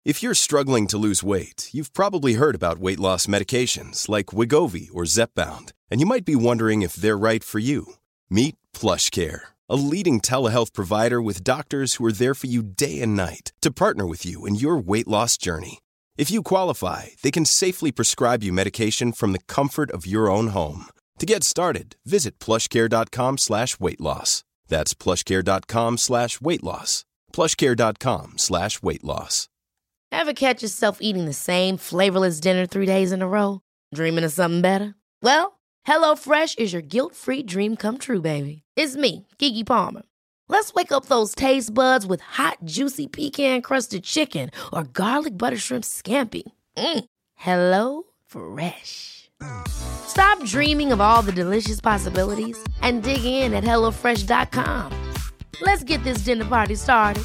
If you're struggling to lose weight, you've probably heard about weight loss medications like Wegovy or Zepbound, and you might be wondering if they're right for you. Meet PlushCare, a leading telehealth provider with doctors who are there for you day and night to partner with you in your weight loss journey. If you qualify, they can safely prescribe you medication from the comfort of your own home. To get started, visit plushcare.com/weightloss. That's plushcare.com/weightloss. plushcare.com/weightloss. Ever catch yourself eating the same flavorless dinner 3 days in a row? Dreaming of something better? Well, HelloFresh is your guilt-free dream come true, baby. It's me, Keke Palmer. Let's wake up those taste buds with hot, juicy pecan-crusted chicken or garlic butter shrimp scampi. Hello Fresh. Stop dreaming of all the delicious possibilities and dig in at HelloFresh.com. Let's get this dinner party started.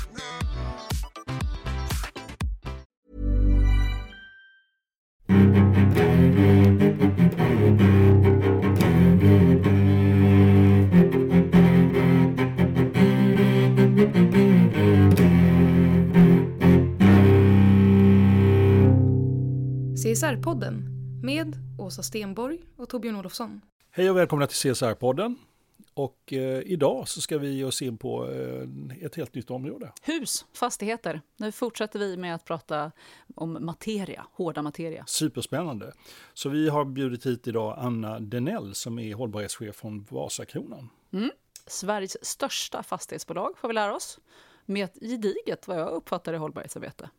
CSR-podden med Åsa Stenborg och Torbjörn Olofsson. Hej och välkomna till CSR-podden. Och idag så ska vi ge oss in på ett helt nytt område. Hus, fastigheter. Nu fortsätter vi med att prata om materia, hårda materia. Superspännande. Så vi har bjudit hit idag Anna Denell som är hållbarhetschef från Vasakronan. Sveriges största fastighetsbolag får vi lära oss. Med ett gediget, vad jag uppfattar, i hållbarhetsarbete.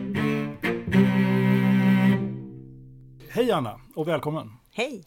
Hej Anna och välkommen. Hej.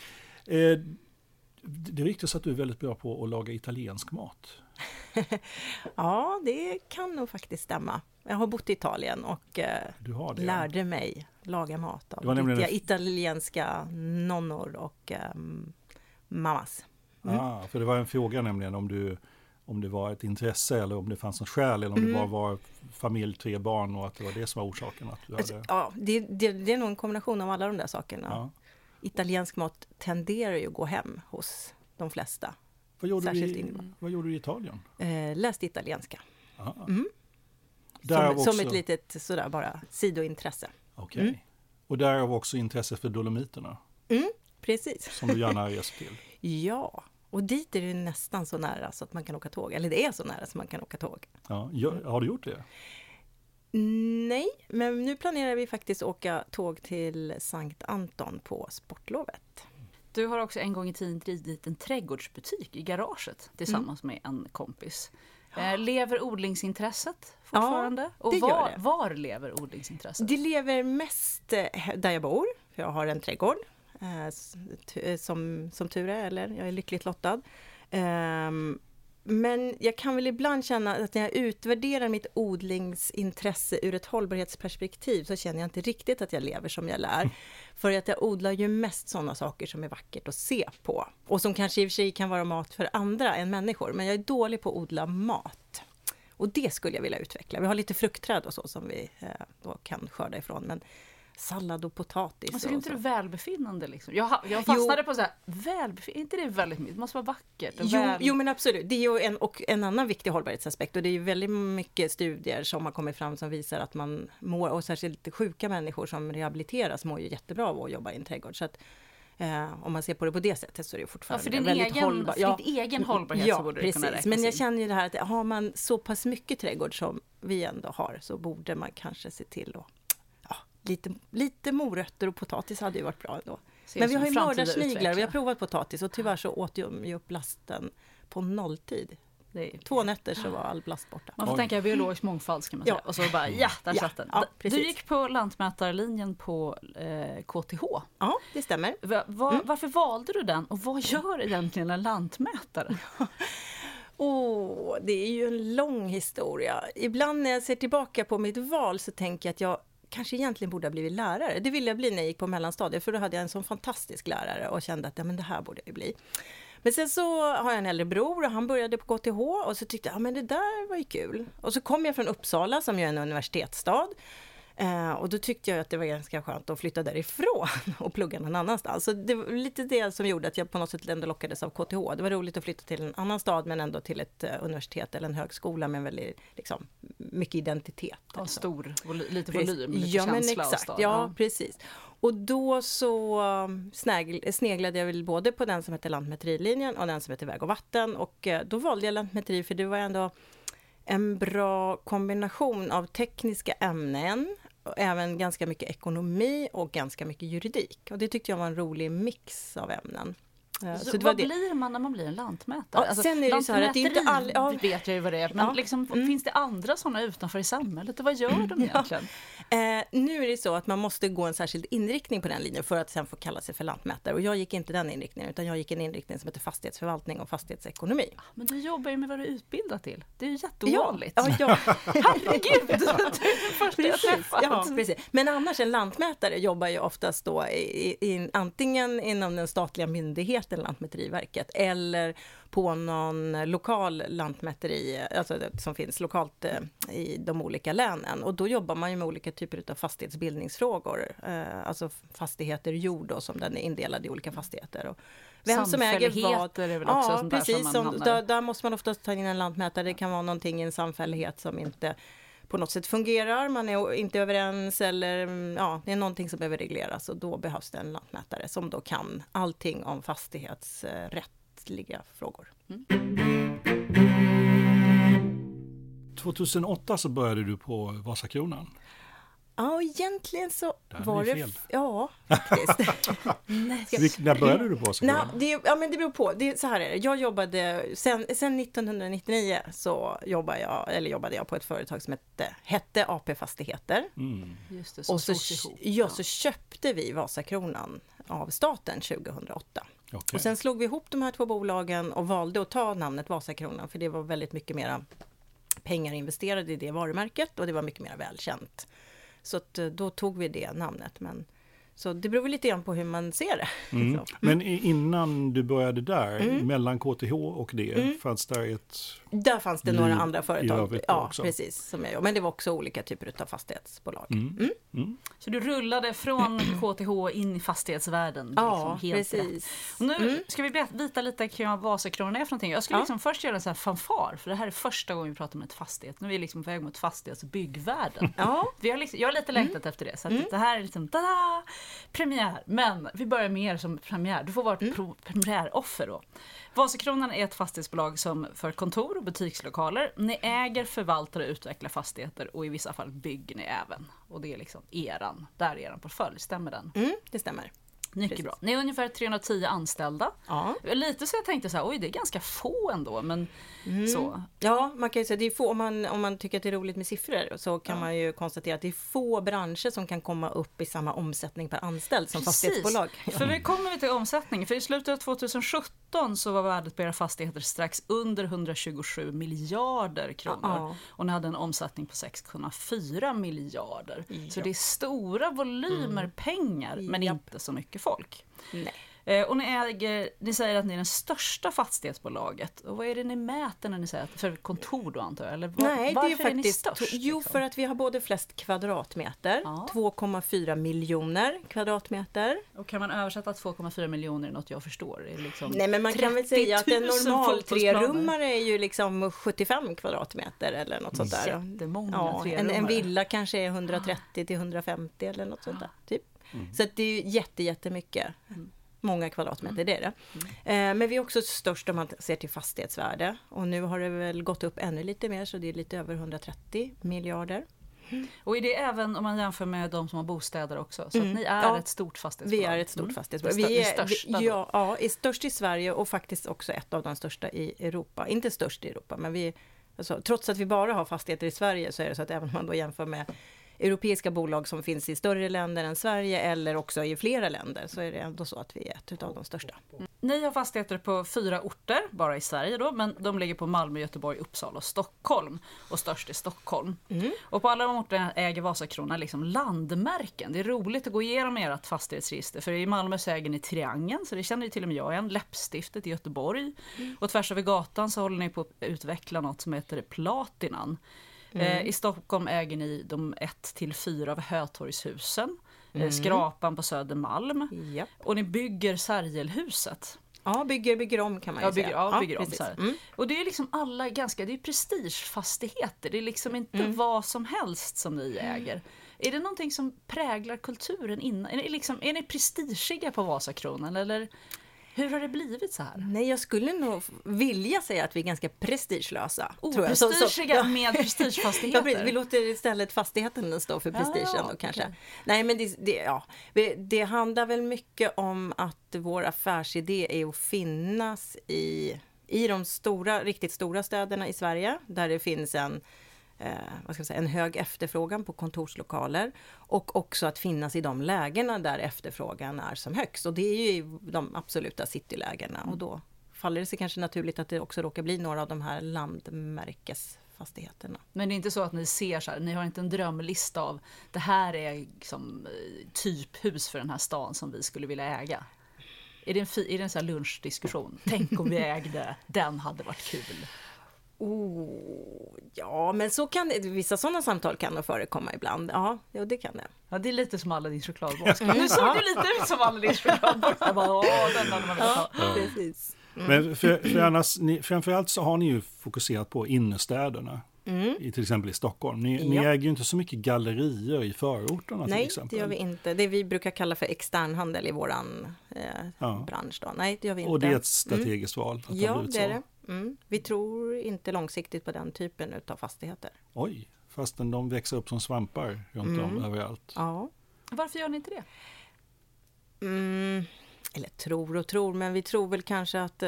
Det ryktas att du är väldigt bra på att laga italiensk mat. Ja, det kan nog faktiskt stämma. Jag har bott i Italien och lärde mig laga mat av italienska nonnor och mammas. För det var en fråga nämligen om det var ett intresse eller om det fanns något skäl eller om det bara var familj, 3 barn och att det var det som var orsaken. Att du hade... Ja, det är nog en kombination av alla de där sakerna. Ja. Italiensk mat tenderar ju att gå hem hos de flesta. Vad gjorde du i Italien? Läste italienska. Som ett litet sådär bara sidointresse. Okej. Och därav också intresse för Dolomiterna. Precis. Som du gärna reser till. Ja, och dit är det nästan så nära så att man kan åka tåg. Eller det är så nära så man kan åka tåg. Ja, har du gjort det? Nej, men nu planerar vi faktiskt åka tåg till Sankt Anton på sportlovet. Du har också en gång i tiden drivit en trädgårdsbutik i garaget tillsammans med en kompis. Lever odlingsintresset fortfarande? Ja, och det gör det. Var lever odlingsintresset? Det lever mest där jag bor, för jag har en trädgård. Som tur är, eller jag är lyckligt lottad. Men jag kan väl ibland känna att när jag utvärderar mitt odlingsintresse ur ett hållbarhetsperspektiv så känner jag inte riktigt att jag lever som jag lär. För att jag odlar ju mest sådana saker som är vackert att se på. Och som kanske i och för sig kan vara mat för andra än människor. Men jag är dålig på att odla mat. Och det skulle jag vilja utveckla. Vi har lite fruktträd och så som vi då kan skörda ifrån. Men sallad och potatis. Alltså, är inte det välbefinnande liksom? Jag fastnade på så här, välbefinnande, inte det väldigt mycket? Det måste vara vackert. Jo, men absolut. Det är ju en annan viktig hållbarhetsaspekt. Och det är ju väldigt mycket studier som har kommit fram som visar att man mår, och särskilt sjuka människor som rehabiliteras mår ju jättebra av att jobba i en trädgård. Så att om man ser på det på det sättet så är det fortfarande för din väldigt hållbar. För din egen hållbarhet så borde det kunna räknas in. Men jag känner ju det här att har man så pass mycket trädgård som vi ändå har så borde man kanske se till då. Lite morötter och potatis hade ju varit bra ändå. Men vi har ju mördarsniglar. Vi har provat potatis och tyvärr så åt jag upp blasten på nolltid. 2 nätter så var all blast borta. Man får tänka biologisk mångfald ska man säga. Och så bara, där satt den. Ja, du gick på lantmätarlinjen på KTH. Ja, det stämmer. Varför valde du den? Och vad gör egentligen en lantmätare? Det är ju en lång historia. Ibland när jag ser tillbaka på mitt val så tänker jag att jag kanske egentligen borde ha blivit lärare. Det ville jag bli när jag gick på mellanstadiet, för då hade jag en sån fantastisk lärare och kände att det här borde jag bli. Men sen så har jag en äldre bror och han började på KTH och så tyckte jag men det där var ju kul. Och så kom jag från Uppsala som ju är en universitetsstad. Och då tyckte jag att det var ganska skönt att flytta därifrån och plugga någon annanstans. Så det var lite det som gjorde att jag på något sätt ändå lockades av KTH. Det var roligt att flytta till en annan stad men ändå till ett universitet eller en högskola med väldigt liksom, mycket identitet. Ja, stor, lite precis. volym, lite ja, känsla men exakt. av stad. Ja, precis. Och då så sneglade jag väl både på den som heter Lantmäterilinjen och den som heter Väg och vatten. Och då valde jag Lantmäteri för det var ändå en bra kombination av tekniska ämnen, även ganska mycket ekonomi och ganska mycket juridik. Och det tyckte jag var en rolig mix av ämnen. Så vad blir man när man blir en lantmätare? Ja, sen är det så här att det är inte vet jag ju vad det är, men liksom, finns det andra sådana utanför i samhället? Och vad gör de egentligen? Nu är det så att man måste gå en särskild inriktning på den linjen för att sen få kalla sig för lantmätare. Och jag gick inte den inriktningen, utan jag gick en inriktning som heter fastighetsförvaltning och fastighetsekonomi. Men du jobbar ju med vad du är utbildad till. Det är ju jätteovanligt. Ja. Herregud, du är den första jag träffat. Ja, precis. Men annars en lantmätare jobbar ju oftast då antingen inom den statliga myndigheten Lantmäteriverket eller på någon lokal lantmäteri, alltså som finns lokalt i de olika länen. Och då jobbar man ju med olika typer av fastighetsbildningsfrågor. Alltså fastigheter, jord då, som den är indelad i olika fastigheter. Och vem som äger vad. Är väl också sånt precis. Där där måste man oftast ta in en lantmätare. Det kan vara någonting i en samfällighet som inte på något sätt fungerar, man är inte överens eller det är någonting som behöver regleras och då behövs det en lantmätare som då kan allting om fastighetsrättsliga frågor. 2008 så började du på Vasakronan. Ja, egentligen så var det det fel. Ja, faktiskt. När började du på Vasakronan? Men det beror på. Det, så här är det. Jag jobbade sen 1999 så jobbade jag på ett företag som hette AP Fastigheter. Just det, och så köpte vi Vasakronan av staten 2008. Okay. Och sen slog vi ihop de här två bolagen och valde att ta namnet Vasakronan för det var väldigt mycket mera pengar investerade i det varumärket och det var mycket mer välkänt. Så att då tog vi det namnet. Så det beror lite grann på hur man ser det. Men innan du började där, mellan KTH och det, fanns där ett... Där fanns det några andra företag. Ja, också. Precis. Som jag, men det var också olika typer av fastighetsbolag. Så du rullade från KTH in i fastighetsvärlden? Ja, liksom, helt precis. Rätt. Och nu ska vi vita lite kring vad Vasakronan är för någonting. Jag skulle liksom först göra en sån här fanfar, för det här är första gången vi pratar om ett fastighet. Nu är vi liksom på väg mot fastighetsbyggvärlden. Jag har lite längtat efter det. Så att det här är liksom premiär. Men vi börjar mer som premiär. Du får vara ett premiäroffer då. Vasakronan är ett fastighetsbolag som för kontor och butikslokaler. Ni äger, förvaltar och utvecklar fastigheter och i vissa fall bygger ni även. Och det är liksom där är eran portfölj. Stämmer den? Det stämmer. Mycket bra. Ni är ungefär 310 anställda. Ja. Lite så jag tänkte så här, det är ganska få ändå, men så. Ja, man kan ju säga att det är få, om man tycker att det är roligt med siffror så kan man ju konstatera att det är få branscher som kan komma upp i samma omsättning per anställd som fastighetsbolag. För vi kommer till omsättning. För i slutet av 2017 så var värdet på era fastigheter strax under 127 miljarder kronor. Och ni hade en omsättning på 6,4 miljarder. Ja. Så det är stora volymer pengar, men inte så mycket folk. Nej. Och ni säger att ni är den största fastighetsbolaget. Och vad är det ni mäter när ni säger att för kontor då antar jag? Eller Nej, det är faktiskt ni störst, liksom? För att vi har både flest kvadratmeter, 2,4 miljoner kvadratmeter. Och kan man översätta 2,4 miljoner i något jag förstår? Är liksom nej, men man kan väl säga att en normal trerummare är ju liksom 75 kvadratmeter eller något sånt där. Jättemånga trerummare. En villa kanske är 130 till 150 eller något sånt där. Typ. Så att det är jättemycket. Många kvadratmeter, det är det. Men vi är också störst om man ser till fastighetsvärde. Och nu har det väl gått upp ännu lite mer, så det är lite över 130 miljarder. Och är det även om man jämför med de som har bostäder också? Så att ni är ett stort fastighetsbolag? Vi är ett stort fastighetsbolag. Vi är största är störst i Sverige och faktiskt också ett av de största i Europa. Inte störst i Europa, men vi, alltså, trots att vi bara har fastigheter i Sverige så är det så att även om man då jämför med europeiska bolag som finns i större länder än Sverige eller också i flera länder så är det ändå så att vi är ett av de största. Ni har fastigheter på 4 orter, bara i Sverige då, men de ligger på Malmö, Göteborg, Uppsala och Stockholm. Och störst är Stockholm. Och på alla de orterna äger Vasakronan liksom landmärken. Det är roligt att gå igenom ert fastighetsregister, för i Malmö så äger ni Triangeln, så det känner ju till och med jag igen, Läppstiftet i Göteborg. Och tvärs över gatan så håller ni på att utveckla något som heter Platinan. I Stockholm äger ni de 1-4 av Hötorgshusen. Skrapan på Södermalm. Japp. Och ni bygger Sergelhuset. Ja, bygger om kan man ju säga. Bygger om så här. Och det är liksom alla det är prestigefastigheter. Det är liksom inte vad som helst som ni äger. Är det någonting som präglar kulturen innan? Är ni prestigiga på Vasakronan eller hur har det blivit så här? Nej, jag skulle nog vilja säga att vi är ganska prestigelösa. Prestigiga med prestigefastigheter. Ja, vi låter istället fastigheten stå för prestigen då kanske. Okay. Nej, men det handlar väl mycket om att vår affärsidé är att finnas i de riktigt stora städerna i Sverige där det finns en hög efterfrågan på kontorslokaler och också att finnas i de lägena där efterfrågan är som högst. Och det är ju i de absoluta citylägena och då faller det sig kanske naturligt att det också råkar bli några av de här landmärkesfastigheterna. Men det är inte så att ni ser så här, ni har inte en drömlista av det här är liksom typhus för den här stan som vi skulle vilja äga? Är det en sån här lunchdiskussion? Tänk om vi ägde, den hade varit kul. Ja, men så kan vissa sådana samtal kan nog förekomma ibland. Ja, det kan det. Ja, det är lite som Aladdins chokladbox. Nu såg det lite ut som Aladdins chokladbox. Jag bara, den hade man velat ha. Precis. Men för annars, framförallt så har ni ju fokuserat på innerstäderna. Till exempel i Stockholm. Ni äger ju inte så mycket gallerier i förorterna till exempel. Nej, det gör vi inte. Det vi brukar kalla för externhandel i våran bransch då. Nej, det gör vi inte. Och det är ett strategiskt val att det är det. Vi tror inte långsiktigt på den typen av fastigheter. Oj, fastän de växer upp som svampar runt om överallt. Ja. Varför gör ni inte det? Eller tror, men vi tror väl kanske att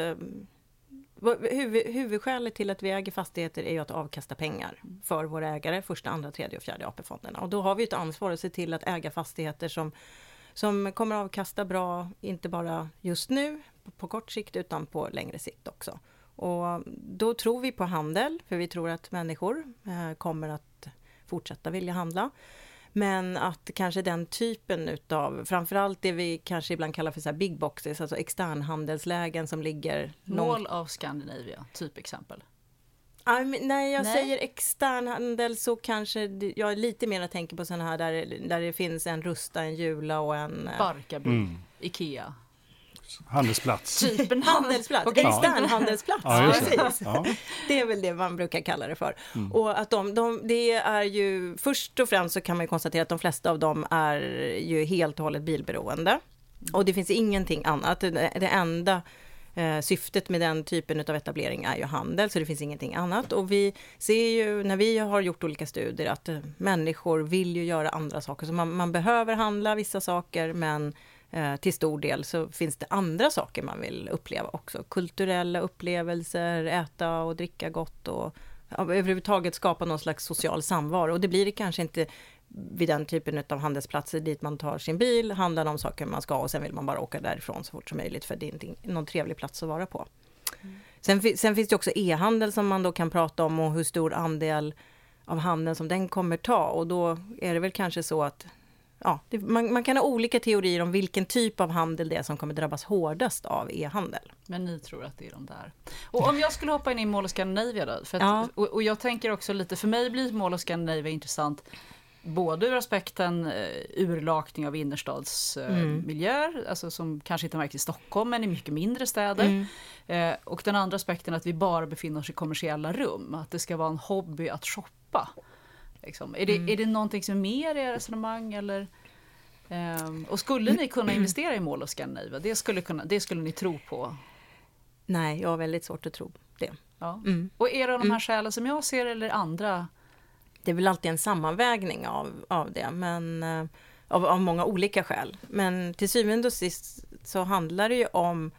huvudskälet till att vi äger fastigheter är ju att avkasta pengar för våra ägare, första, andra, tredje och fjärde AP-fonderna. Och då har vi ett ansvar att se till att äga fastigheter som kommer att avkasta bra, inte bara just nu på kort sikt utan på längre sikt också. Och då tror vi på handel, för vi tror att människor kommer att fortsätta vilja handla. Men att kanske den typen utav, framförallt det vi kanske ibland kallar för så här big boxes, alltså externhandelslägen som ligger Mall of Scandinavia, typ exempel. När jag säger externhandel så kanske jag lite mer tänker på sådana här där det finns en Rusta, en Jula och en Barkarby, Ikea. Handelsplats. Typ en handelsplats. Externhandelsplats. Ja, precis. Ja. Det är väl det man brukar kalla det för. Och att det är ju, först och främst så kan man ju konstatera att de flesta av dem är ju helt och hållet bilberoende. Och det finns ingenting annat. Det enda syftet med den typen av etablering är ju handel, så det finns ingenting annat. Och vi ser ju, när vi har gjort olika studier, att människor vill ju göra andra saker. Så man behöver handla vissa saker, men till stor del så finns det andra saker man vill uppleva också. Kulturella upplevelser, äta och dricka gott och överhuvudtaget skapa någon slags social samvaro. Och det blir det kanske inte vid den typen av handelsplatser dit man tar sin bil, handlar de saker man ska och sen vill man bara åka därifrån så fort som möjligt, för det är inte någon trevlig plats att vara på. Sen finns det också e-handel som man då kan prata om och hur stor andel av handeln som den kommer ta, och då är det väl kanske så att man kan ha olika teorier om vilken typ av handel det är som kommer drabbas hårdast av e-handel. Men ni tror att det är de där. Och om jag skulle hoppa in i Mall of Scandinavia då, för att, och jag tänker också lite, för mig blir Mall of Scandinavia intressant både ur aspekten urlakning av innerstadsmiljöer, alltså som kanske inte märks i Stockholm men i mycket mindre städer. Och den andra aspekten att vi bara befinner oss i kommersiella rum, att det ska vara en hobby att shoppa. Liksom. Är det någonting som är mer i resonemang eller? Och skulle ni kunna investera i Mall of Scandinavia? Det skulle ni tro på? Nej, jag har väldigt svårt att tro det. Ja. Och är det de här skälen som jag ser eller andra? Det är väl alltid en sammanvägning av det, men av många olika skäl. Men till syvende och sist så handlar det ju om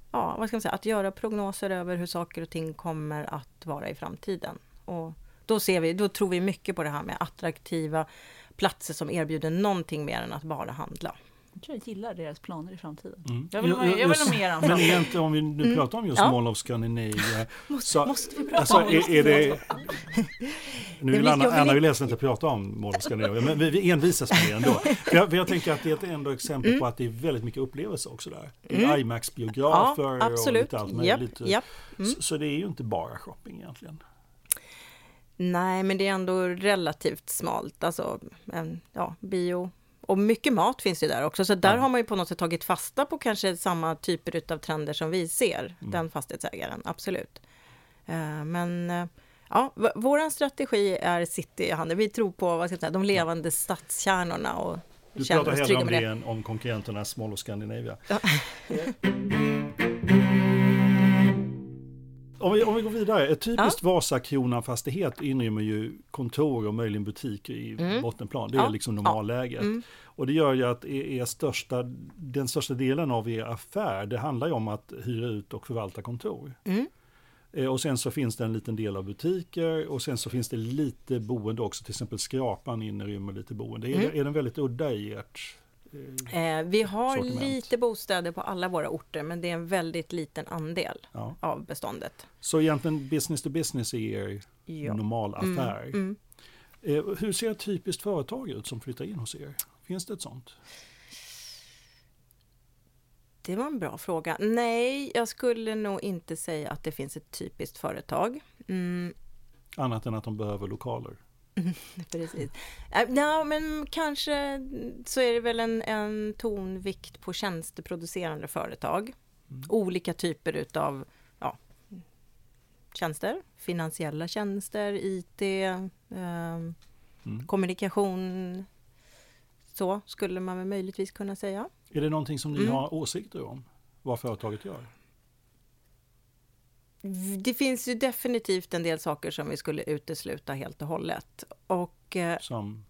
att göra prognoser över hur saker och ting kommer att vara i framtiden. Och då tror vi mycket på det här med attraktiva platser som erbjuder någonting mer än att bara handla. Jag gillar deras planer i framtiden. Jag vill ha mer om framtiden. Men egentligen om vi nu pratar om just Mall of Scandinavia. Måste vi prata om det? Nu vill Anna vill inte prata om Mall of Scandinavia, men vi envisas med det ändå. För jag tänker att det är ett ändå exempel på att det är väldigt mycket upplevelser också där. IMAX-biografer och lite allt möjligt. Så det är ju inte bara shopping egentligen. Nej, men det är ändå relativt smalt. Alltså, bio. Och mycket mat finns ju där också. Så där har man ju på något sätt tagit fasta på kanske samma typer av trender som vi ser. Den fastighetsägaren, absolut. Men vår strategi är cityhandel. Vi tror på de levande stadskärnorna. Och du pratar hellre om det än om konkurrenternas Mall of Scandinavia. Ja. Om vi går vidare, ett typiskt Vasakronan-fastighet inrymmer ju kontor och möjligen butiker i bottenplan. Det är liksom normalläget. Och det gör ju att den största delen av er affär, det handlar ju om att hyra ut och förvalta kontor. Och sen så finns det en liten del av butiker och sen så finns det lite boende också, till exempel Skrapan inrymmer lite boende. Är den väldigt udda i ert vi har sortiment? Lite bostäder på alla våra orter, men det är en väldigt liten andel av beståndet. Så egentligen business to business är er normal affär. Hur ser ett typiskt företag ut som flyttar in hos er? Finns det ett sånt? Det var en bra fråga. Nej, jag skulle nog inte säga att det finns ett typiskt företag. Annat än att de behöver lokaler. Precis. Ja, men kanske så är det väl en tonvikt på tjänsteproducerande företag. Olika typer utav tjänster, finansiella tjänster, IT, kommunikation. Så skulle man väl möjligtvis kunna säga. Är det någonting som ni har åsikter om? Vad företaget gör? Det finns ju definitivt en del saker som vi skulle utesluta helt och hållet. Och, som?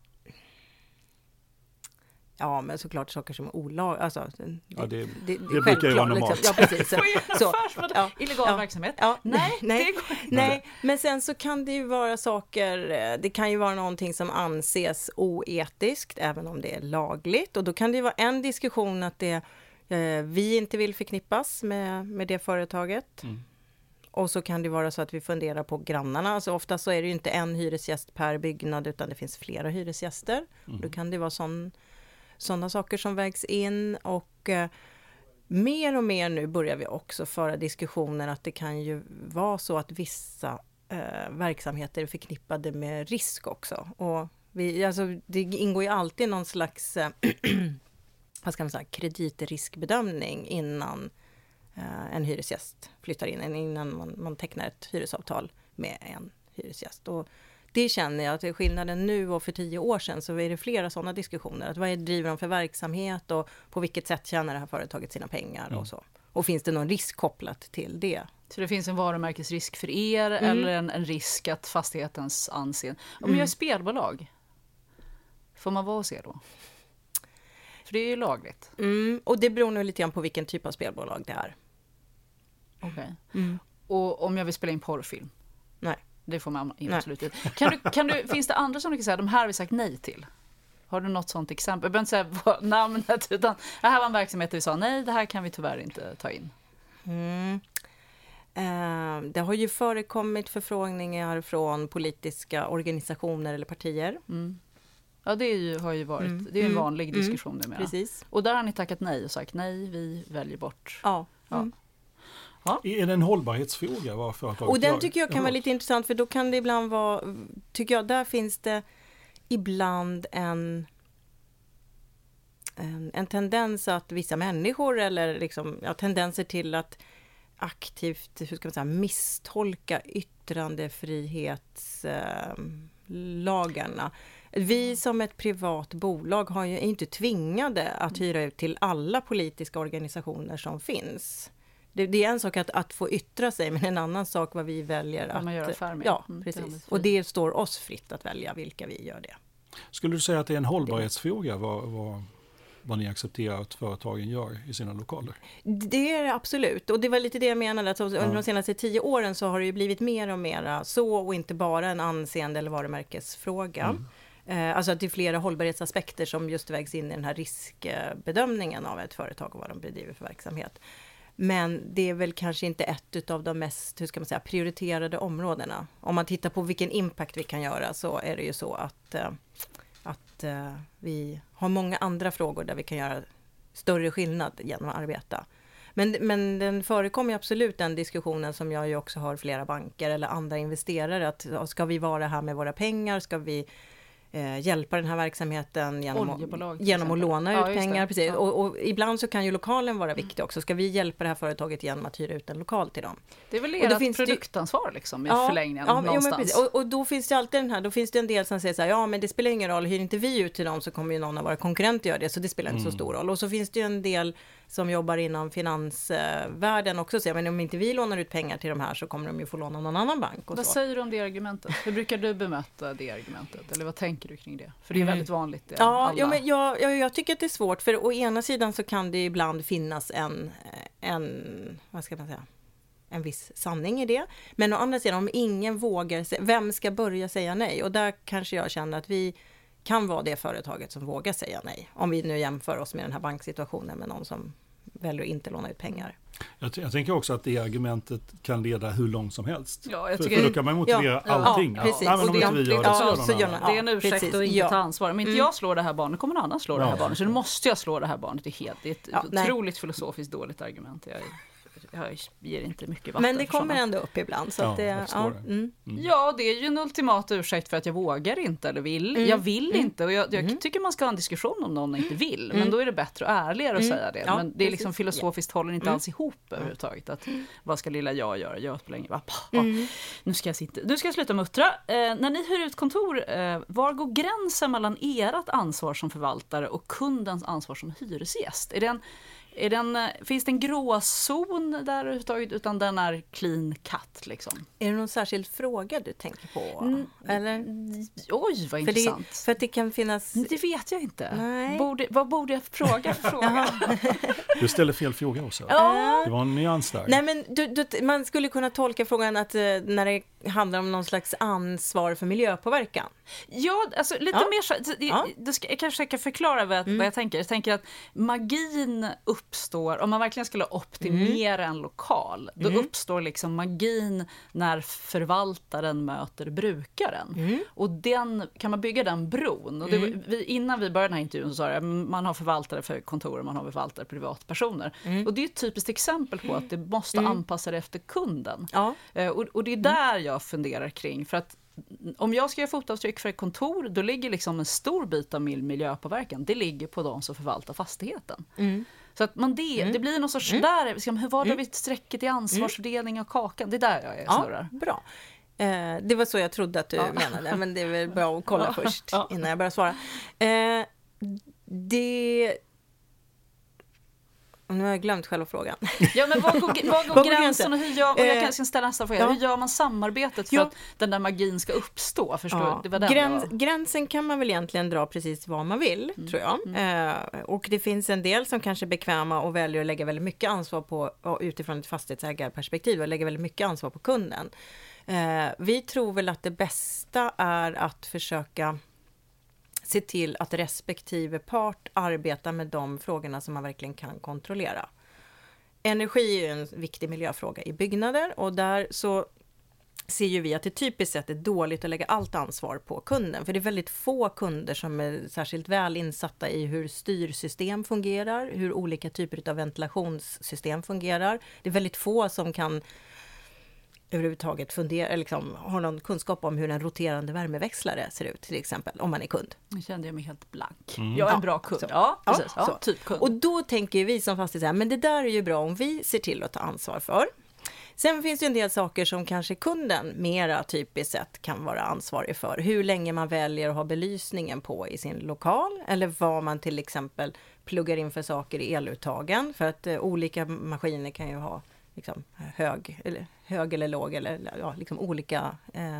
Ja, men såklart saker som är olag. Alltså, det brukar ju vara normalt. Liksom. Ja, precis. Illegal verksamhet? Nej, men sen så kan det ju vara saker, det kan ju vara någonting som anses oetiskt, även om det är lagligt. Och då kan det ju vara en diskussion att vi inte vill förknippas med det företaget. Och så kan det vara så att vi funderar på grannarna. Alltså ofta så är det ju inte en hyresgäst per byggnad utan det finns flera hyresgäster. Då kan det vara sådana saker som vägs in. Och mer och mer nu börjar vi också föra diskussioner att det kan ju vara så att vissa verksamheter är förknippade med risk också. Och det ingår ju alltid någon slags kreditriskbedömning innan en hyresgäst flyttar in, innan man tecknar ett hyresavtal med en hyresgäst. Och det känner jag att det är skillnaden nu och för 10 år sedan, så är det flera sådana diskussioner. Att vad driver de för verksamhet och på vilket sätt tjänar det här företaget sina pengar och så. Och finns det någon risk kopplat till det? Så det finns en varumärkesrisk för er eller en risk att fastighetens anseende. Om jag är spelbolag, får man vara hos er då? För det är ju lagligt. Och det beror nog lite grann på vilken typ av spelbolag det är. Okej. Och om jag vill spela in porrfilm? Nej. Det får man absolut inte. Finns det andra som du kan säga, de här har vi sagt nej till? Har du något sånt exempel? Jag behöver inte säga namnet, utan det här var en verksamhet där vi sa nej, det här kan vi tyvärr inte ta in. Det har ju förekommit förfrågningar från politiska organisationer eller partier. Ja, det har ju varit det är en vanlig diskussion numera. Precis. Och där har ni tackat nej och sagt nej, vi väljer bort. Ja. Är det en hållbarhetsfråga vad företaget Och den tycker jag kan vara lite intressant, för då kan det ibland vara, tycker jag, där finns det ibland en tendens att vissa människor eller liksom, tendenser till att aktivt, misstolka yttrandefrihetslagarna. Vi som ett privat bolag är inte tvingade att hyra ut till alla politiska organisationer som finns. Det är en sak att få yttra sig, men en annan sak vad vi väljer att göra affär med. Ja, precis. Och det står oss fritt att välja vilka vi gör det. Skulle du säga att det är en hållbarhetsfråga vad ni accepterar att företagen gör i sina lokaler? Det är det absolut. Och det var lite det jag menade, att under de senaste 10 åren så har det ju blivit mer och mer så, och inte bara en anseende- eller varumärkesfråga. Alltså att det är flera hållbarhetsaspekter som just vägs in i den här riskbedömningen av ett företag och vad de bedriver för verksamhet. Men det är väl kanske inte ett av de mest, prioriterade områdena. Om man tittar på vilken impact vi kan göra, så är det ju så att vi har många andra frågor där vi kan göra större skillnad genom att arbeta. Men den förekommer ju absolut, den diskussionen som jag ju också har flera banker eller andra investerare, att ska vi vara här med våra pengar, ska vi hjälpa den här verksamheten genom att låna ut pengar. Precis. Ja. Och ibland så kan ju lokalen vara viktig också. Ska vi hjälpa det här företaget genom att hyra ut en lokal till dem? Det är väl ert produktansvar liksom, i förlängningen någonstans. Och då finns det alltid då finns det en del som säger så här, men det spelar ingen roll, hyr inte vi ut till dem så kommer ju någon av våra konkurrenter göra det, så det spelar inte så stor roll. Och så finns det ju en del som jobbar inom finansvärlden också, säger, men om inte vi lånar ut pengar till de här så kommer de ju få låna någon annan bank. Och vad säger du om det argumentet? Hur brukar du bemöta det argumentet? Eller vad tänker du kring det? För det är väldigt vanligt. Men jag tycker att det är svårt, för å ena sidan så kan det ibland finnas en vad ska man säga, en viss sanning i det. Men å andra sidan, om ingen vågar, vem ska börja säga nej? Och där kanske jag känner att vi kan vara det företaget som vågar säga nej. Om vi nu jämför oss med den här banksituationen med någon som väljer att inte låna ut pengar. Jag tänker också att det argumentet kan leda hur långt som helst. Ja, jag för då kan man motivera allting. Precis. Men om inte vi gör det, det är en ursäkt att inte ta ansvar. Om inte jag slår det här barnet kommer någon annan slå det här barnet. Så nu måste jag slå det här barnet. Det är ett otroligt filosofiskt dåligt argument. Jag ger inte mycket vatten. Men det kommer ändå upp ibland. Så att det är ju en ultimat ursäkt för att jag vågar inte eller vill. Jag vill inte. Och jag tycker man ska ha en diskussion om någon inte vill. Men då är det bättre och ärligare att säga det. Ja, men det är liksom filosofiskt håller inte alls ihop överhuvudtaget. Att, vad ska lilla jag göra? Jag på länge. Nu ska jag sluta muttra. När ni hyr ut kontor, var går gränsen mellan ert ansvar som förvaltare och kundens ansvar som hyresgäst? Finns det en gråzon där överhuvudtaget, utan den är clean cut liksom? Är det någon särskild fråga du tänker på? Eller? Oj, vad intressant. För att det kan finnas... Det vet jag inte. Vad borde jag fråga för fråga? Du ställer fel fråga också. Det var en nyans där. Nej, men man skulle kunna tolka frågan att när det handlar om någon slags ansvar för miljöpåverkan. Ja, alltså lite mer så. Jag kanske kan förklara vad jag tänker. Jag tänker att magin uppstår, om man verkligen skulle optimera en lokal, då uppstår liksom magin när förvaltaren möter brukaren. Och kan man bygga den bron. Och innan vi började den här intervjun så sa jag, man har förvaltare för kontor och man har förvaltare privatpersoner. Och det är ett typiskt exempel på att det måste anpassa det efter kunden. Och det är där jag funderar kring, för att om jag ska göra fotavtryck för ett kontor, då ligger liksom en stor bit av miljöpåverkan, det ligger på de som förvaltar fastigheten. Så att det blir någon sorts där, liksom, hur var det vid strecket i ansvarsfördelning av kakan? Det är där jag snurrar. Bra. Det var så jag trodde att du menade, men det är väl bra att kolla först innan jag börjar svara. Nu har jag glömt själva frågan. Ja, men vad går gränsen och hur gör, och jag kan ställa nästa fråga. Hur gör man samarbetet för att den där magin ska uppstå? Det var gränsen kan man väl egentligen dra precis vad man vill, tror jag. Och det finns en del som kanske är bekväma och väljer att lägga väldigt mycket ansvar på, utifrån ett fastighetsägarperspektiv, och lägga väldigt mycket ansvar på kunden. Vi tror väl att det bästa är att försöka se till att respektive part arbetar med de frågorna som man verkligen kan kontrollera. Energi är ju en viktig miljöfråga i byggnader, och där så ser ju vi att det typiskt sett är dåligt att lägga allt ansvar på kunden. För det är väldigt få kunder som är särskilt väl insatta i hur styrsystem fungerar, hur olika typer av ventilationssystem fungerar. Det är väldigt få som kan överhuvudtaget fundera, eller liksom, har någon kunskap om hur en roterande värmeväxlare ser ut, till exempel, om man är kund. Nu kände jag mig helt blank. Jag är en bra kund. Precis. Typ kund. Och då tänker vi som fastighetsägare, men det där är ju bra om vi ser till att ta ansvar för. Sen finns det en del saker som kanske kunden mera typiskt sett kan vara ansvarig för. Hur länge man väljer att ha belysningen på i sin lokal, eller vad man till exempel pluggar in för saker i eluttagen, för att olika maskiner kan ju ha liksom hög eller låg, eller liksom olika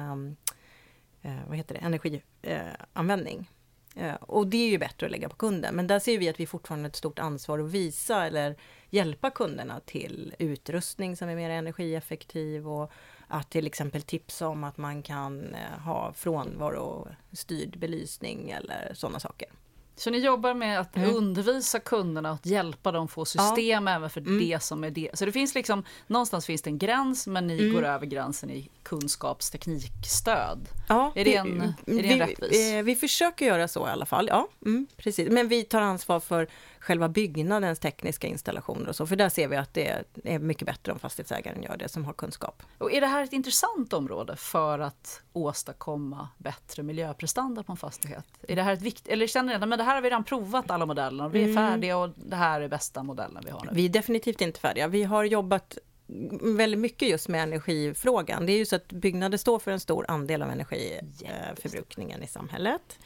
energianvändning. Och det är ju bättre att lägga på kunden. Men där ser vi att vi fortfarande har ett stort ansvar att visa eller hjälpa kunderna till utrustning som är mer energieffektiv, och att till exempel tipsa om att man kan ha frånvarostyrd belysning eller sådana saker. Så ni jobbar med att undervisa kunderna, att hjälpa dem få system även för det som är det. Så det finns liksom, någonstans finns det en gräns, men ni går över gränsen i kunskapsteknikstöd. Ja, är det en rättvis? Vi försöker göra så i alla fall, ja, precis. Men vi tar ansvar för själva byggnadens tekniska installationer och så, för där ser vi att det är mycket bättre om fastighetsägaren gör det som har kunskap. Och är det här ett intressant område för att åstadkomma bättre miljöprestanda på en fastighet? Är det här ett viktigt, eller känner ni att det här har vi redan provat alla modellerna, vi är färdiga och det här är bästa modellen vi har nu? Vi är definitivt inte färdiga. Vi har jobbat väldigt mycket just med energifrågan. Det är ju så att byggnader står för en stor andel av energiförbrukningen i samhället.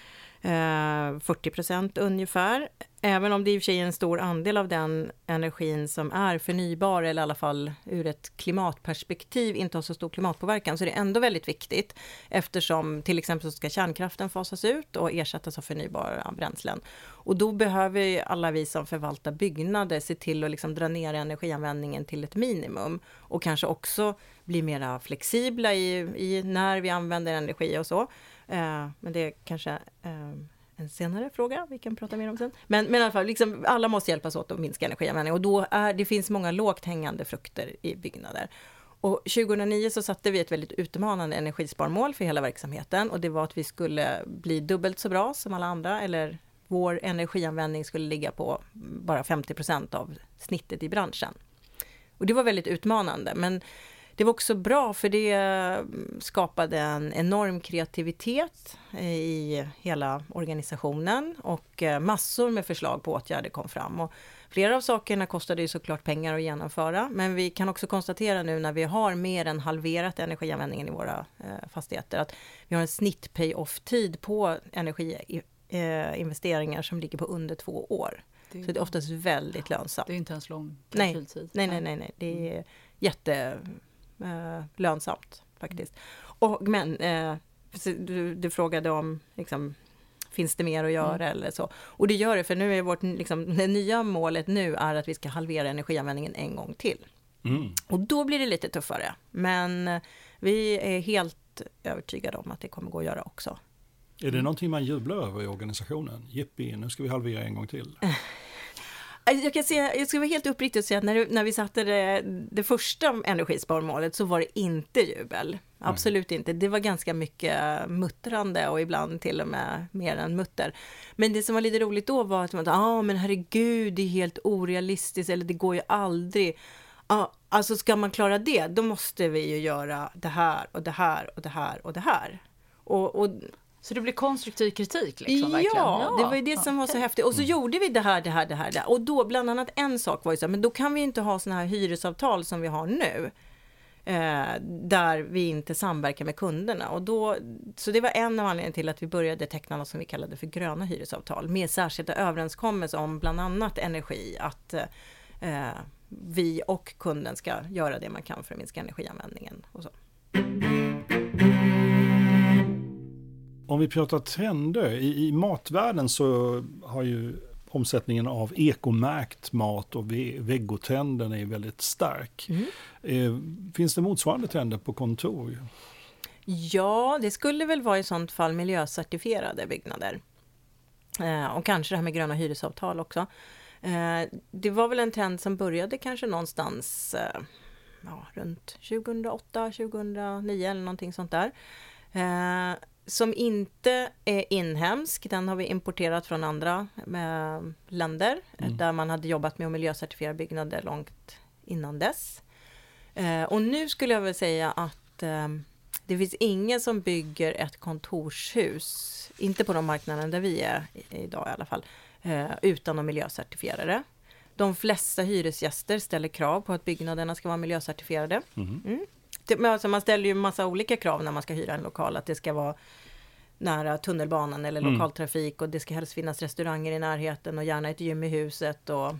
40% ungefär. Även om det i och för sig är en stor andel av den energin som är förnybar, eller i alla fall ur ett klimatperspektiv inte har så stor klimatpåverkan, så är det ändå väldigt viktigt, eftersom till exempel så ska kärnkraften fasas ut och ersättas av förnybara bränslen. Och då behöver alla vi som förvaltar byggnader se till att liksom dra ner energianvändningen till ett minimum, och kanske också bli mera flexibla i när vi använder energi och så. Men det är kanske en senare fråga, vi kan prata mer om sen. Men i alla fall, liksom, alla måste hjälpas åt att minska energianvändning, och då det finns många lågt hängande frukter i byggnader. Och 2009 så satte vi ett väldigt utmanande energisparmål för hela verksamheten, och det var att vi skulle bli dubbelt så bra som alla andra, eller vår energianvändning skulle ligga på bara 50% av snittet i branschen. Och det var väldigt utmanande, men det var också bra, för det skapade en enorm kreativitet i hela organisationen, och massor med förslag på åtgärder kom fram. Och flera av sakerna kostade ju såklart pengar att genomföra, men vi kan också konstatera nu när vi har mer än halverat energianvändningen i våra fastigheter, att vi har en snitt pay-off-tid på energiinvesteringar som ligger på under 2 år. Så det är oftast väldigt lönsamt. Det är inte ens lång kalkyltid. Nej. Det är jättelönsamt faktiskt. Men du frågade om liksom, finns det mer att göra eller så. Och det gör det, för nu är det nya målet nu är att vi ska halvera energianvändningen en gång till. Och då blir det lite tuffare. Men vi är helt övertygade om att det kommer gå att göra också. Är det någonting man jublar över i organisationen? Jippi, nu ska vi halvera en gång till. Jag ska vara helt uppriktig och säga att när vi satte det första energisparmålet så var det inte jubel. Absolut inte. Det var ganska mycket muttrande, och ibland till och med mer än mutter. Men det som var lite roligt då var att man men herregud, det är helt orealistiskt, eller det går ju aldrig. Alltså ska man klara det, då måste vi ju göra det här och det här och det här och det här. Så det blir konstruktiv kritik liksom, verkligen? Ja, det var ju det som var så häftigt. Och så gjorde vi det här. Och då, bland annat en sak var ju så, men då kan vi inte ha såna här hyresavtal som vi har nu. Där vi inte samverkar med kunderna. Så det var en av anledningarna till att vi började teckna något som vi kallade för gröna hyresavtal. Med särskilda överenskommelser om bland annat energi. Att vi och kunden ska göra det man kan för att minska energianvändningen och så. Om vi pratar trender, i matvärlden så har ju omsättningen av ekomärkt mat och vegotrenden är väldigt stark. Finns det motsvarande trender på kontor? Ja, det skulle väl vara i sånt fall miljöcertifierade byggnader. Och kanske det här med gröna hyresavtal också. Det var väl en trend som började kanske någonstans runt 2008, 2009 eller någonting sånt där. Som inte är inhemsk, den har vi importerat från andra länder där man hade jobbat med att miljöcertifiera byggnader långt innan dess. Och nu skulle jag väl säga att det finns ingen som bygger ett kontorshus, inte på de marknaden där vi är idag i alla fall, utan att miljöcertifiera det. De flesta hyresgäster ställer krav på att byggnaderna ska vara miljöcertifierade. Alltså man ställer ju en massa olika krav när man ska hyra en lokal. Att det ska vara nära tunnelbanan eller lokaltrafik, och det ska helst finnas restauranger i närheten och gärna ett gym i huset och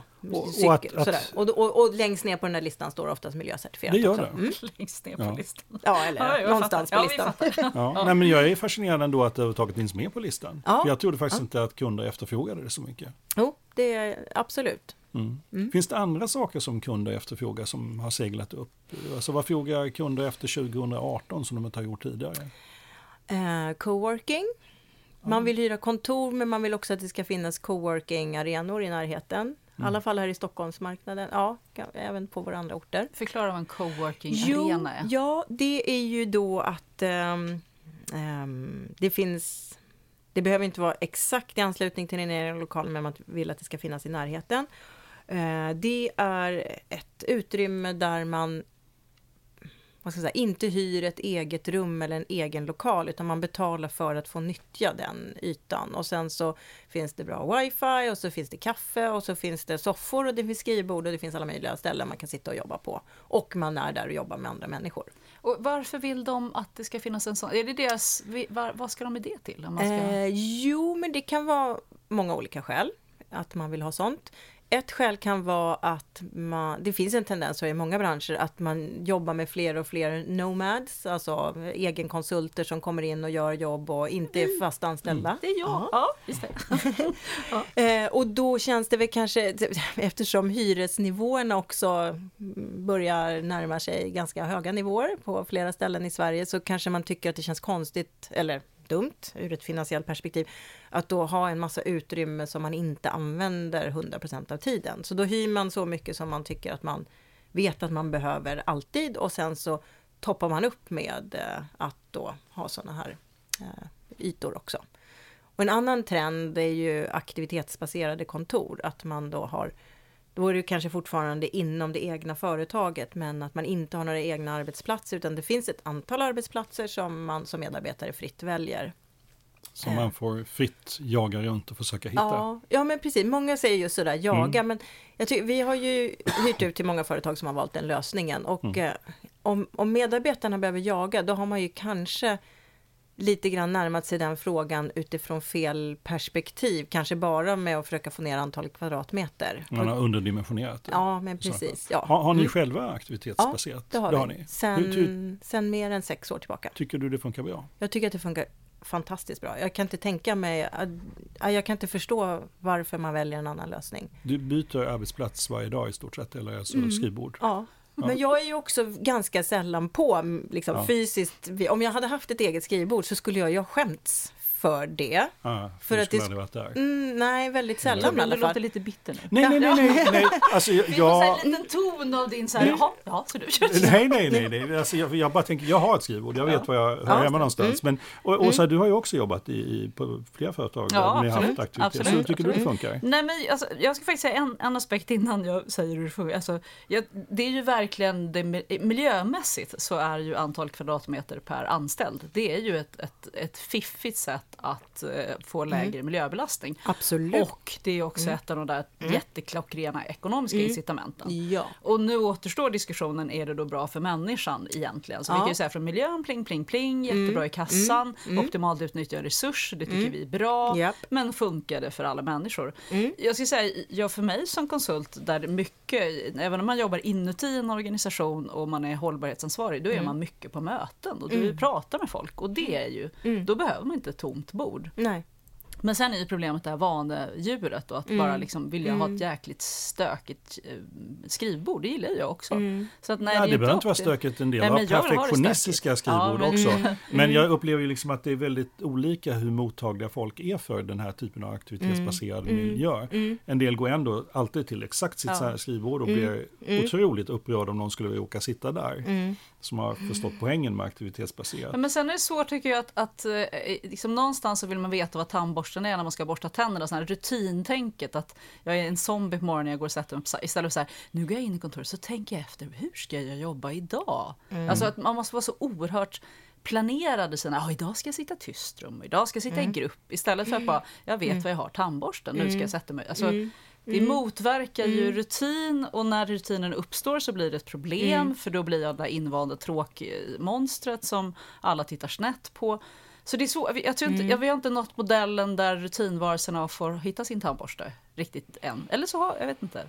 och längst ner på den här listan står oftast miljöcertifierat. Det gör också. Det. Längst ner på listan. Ja, eller någonstans på listan. Nej, men jag är fascinerad ändå att det överhuvudtaget finns med på listan. För jag trodde faktiskt inte att kunder efterfrågade det så mycket. Jo, det är absolut. Finns det andra saker som kunder efterfrågar som har seglat upp? Alltså vad frågar kunder efter 2018 som de inte har gjort tidigare? Coworking. Man vill hyra kontor, men man vill också att det ska finnas coworking-arenor i närheten. I alla fall här i Stockholmsmarknaden. Ja, även på våra andra orter. Förklara vad en coworking-arena är. Ja, det är ju då att Det behöver inte vara exakt i anslutning till din egen lokal, men man vill att det ska finnas i närheten. Det är ett utrymme där man inte hyr ett eget rum eller en egen lokal, utan man betalar för att få nyttja den ytan. Och sen så finns det bra wifi, och så finns det kaffe, och så finns det soffor, och det finns skrivbord, och det finns alla möjliga ställen man kan sitta och jobba på. Och man är där och jobbar med andra människor. Och varför vill de att det ska finnas en sån? Är det deras, vad ska de med det till? Om man ska... Jo, men det kan vara många olika skäl att man vill ha sånt. Ett skäl kan vara att det finns en tendens i många branscher att man jobbar med fler och fler nomads, alltså egenkonsulter som kommer in och gör jobb och inte är fast anställda. Det är jag. Ja, just det. Och då känns det väl kanske, eftersom hyresnivåerna också börjar närma sig ganska höga nivåer på flera ställen i Sverige, så kanske man tycker att det känns konstigt, eller dumt ur ett finansiellt perspektiv, att då ha en massa utrymme som man inte använder 100% av tiden. Så då hyr man så mycket som man tycker att man vet att man behöver alltid, och sen så toppar man upp med att då ha såna här ytor också. Och en annan trend är ju aktivitetsbaserade kontor, att man då är det kanske fortfarande inom det egna företaget, men att man inte har några egna arbetsplatser, utan det finns ett antal arbetsplatser som man som medarbetare fritt väljer. Som man får fritt jaga runt och försöka hitta. Ja, men precis. Många säger ju sådär jaga, men vi har ju hyrt ut till många företag som har valt den lösningen. Och om medarbetarna behöver jaga, då har man ju kanske lite grann närmat sig den frågan utifrån fel perspektiv. Kanske bara med att försöka få ner antalet kvadratmeter. Man har underdimensionerat det. Ja, men precis. Ja. Har ni själva aktivitetsbaserat? Ja, det har vi. Sen mer än 6 år tillbaka. Tycker du det funkar bra? Jag tycker att det funkar fantastiskt bra. Jag kan inte tänka mig, jag kan inte förstå varför man väljer en annan lösning. Du byter arbetsplats varje dag i stort sett, eller alltså skrivbord? Ja. Men jag är ju också ganska sällan på fysiskt. Om jag hade haft ett eget skrivbord så skulle jag ju ha skämts för det. För att det varit där. Nej, väldigt sällan i alla fall. Du låter lite bitter nu. Nej. Alltså, vi får en liten ton av din så här, ja, så du kör. Nej. Alltså, jag bara tänker, jag har ett skrivbord. Jag vet var jag hör hemma någonstans. Men, och så, du har ju också jobbat på flera företag där ni har haft aktivitet. Så tycker du det funkar? Nej, men alltså, jag ska faktiskt säga en aspekt innan jag säger hur det funkar. Alltså, det är ju verkligen, miljömässigt så är ju antal kvadratmeter per anställd. Det är ju ett fiffigt sätt att få lägre miljöbelastning. Absolut. Och det är också ett av de där jätteklockrena ekonomiska incitamenten. Ja. Och nu återstår diskussionen, är det då bra för människan egentligen? Så vi kan ju säga från miljön, pling, jättebra i kassan, optimalt utnyttja resurs, det tycker vi är bra, men funkar det för alla människor? Jag ska säga, för mig som konsult, där det mycket, även om man jobbar inuti en organisation och man är hållbarhetsansvarig, då är man mycket på möten och du pratar med folk, och det är ju, då behöver man inte ett tomt bord. Nej. Men sen är ju problemet det här vanedjuret och att bara liksom vilja ha ett jäkligt stökigt skrivbord, det gillar jag också. Så att, nej, det behöver inte vara stökigt, en del av perfektionistiska skrivbord också. Men jag upplever ju liksom att det är väldigt olika hur mottagliga folk är för den här typen av aktivitetsbaserad miljö. En del går ändå alltid till exakt sitt skrivbord och blir otroligt upprörd om någon skulle råka sitta där. Som har förstått poängen med aktivitetsbaserat. Men sen är det svårt, tycker jag, att liksom någonstans så vill man veta vad tandborsten är när man ska borsta tänderna. Sån här rutintänket, att jag är en zombie på morgonen när jag går och sätter mig istället för så här, nu går jag in i kontoret så tänker jag efter, hur ska jag jobba idag? Alltså att man måste vara så oerhört planerade sina, idag ska jag sitta i tyst rum, idag ska jag sitta i grupp, istället för att bara, jag vet vad jag har tandborsten, nu ska jag sätta mig. Alltså, det motverkar ju rutin, och när rutinen uppstår så blir det ett problem, för då blir jag det invanda tråkmonstret som alla tittar snett på. Så det är så, jag tror inte, vi har inte nått modellen där rutinvarelserna får hitta sin tandborste riktigt än. Eller så har, jag vet inte.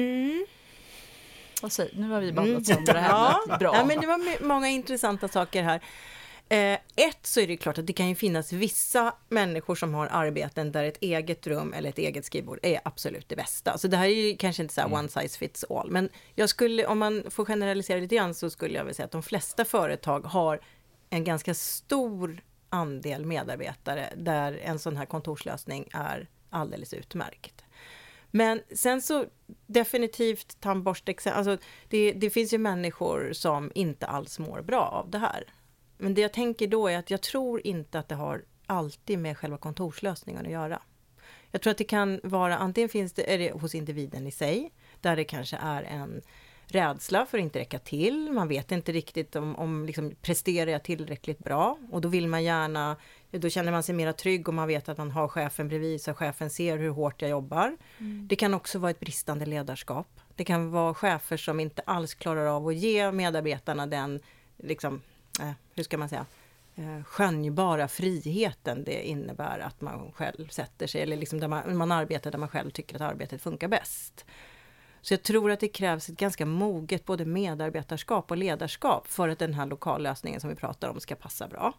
Vad säger, nu har vi bandat sönder det här. Bra. Ja, men det var många intressanta saker här. Så är det klart att det kan ju finnas vissa människor som har arbeten där ett eget rum eller ett eget skrivbord är absolut det bästa. Så det här är ju kanske inte så här one size fits all. Men jag skulle, om man får generalisera lite grann, så skulle jag vilja säga att de flesta företag har en ganska stor andel medarbetare där en sån här kontorslösning är alldeles utmärkt. Men sen så definitivt tandborste, alltså det finns ju människor som inte alls mår bra av det här. Men det jag tänker då är att jag tror inte att det har alltid med själva kontorslösningen att göra. Jag tror att det kan vara, antingen är det hos individen i sig, där det kanske är en rädsla för att inte räcka till. Man vet inte riktigt om liksom, presterar jag tillräckligt bra? Och då vill man gärna, då känner man sig mer trygg och man vet att man har chefen bredvid så chefen ser hur hårt jag jobbar. Det kan också vara ett bristande ledarskap. Det kan vara chefer som inte alls klarar av att ge medarbetarna den, liksom, hur ska man säga, skönjbara friheten det innebär att man själv sätter sig, eller liksom där man arbetar där man själv tycker att arbetet funkar bäst. Så jag tror att det krävs ett ganska moget både medarbetarskap och ledarskap för att den här lokallösningen som vi pratar om ska passa bra.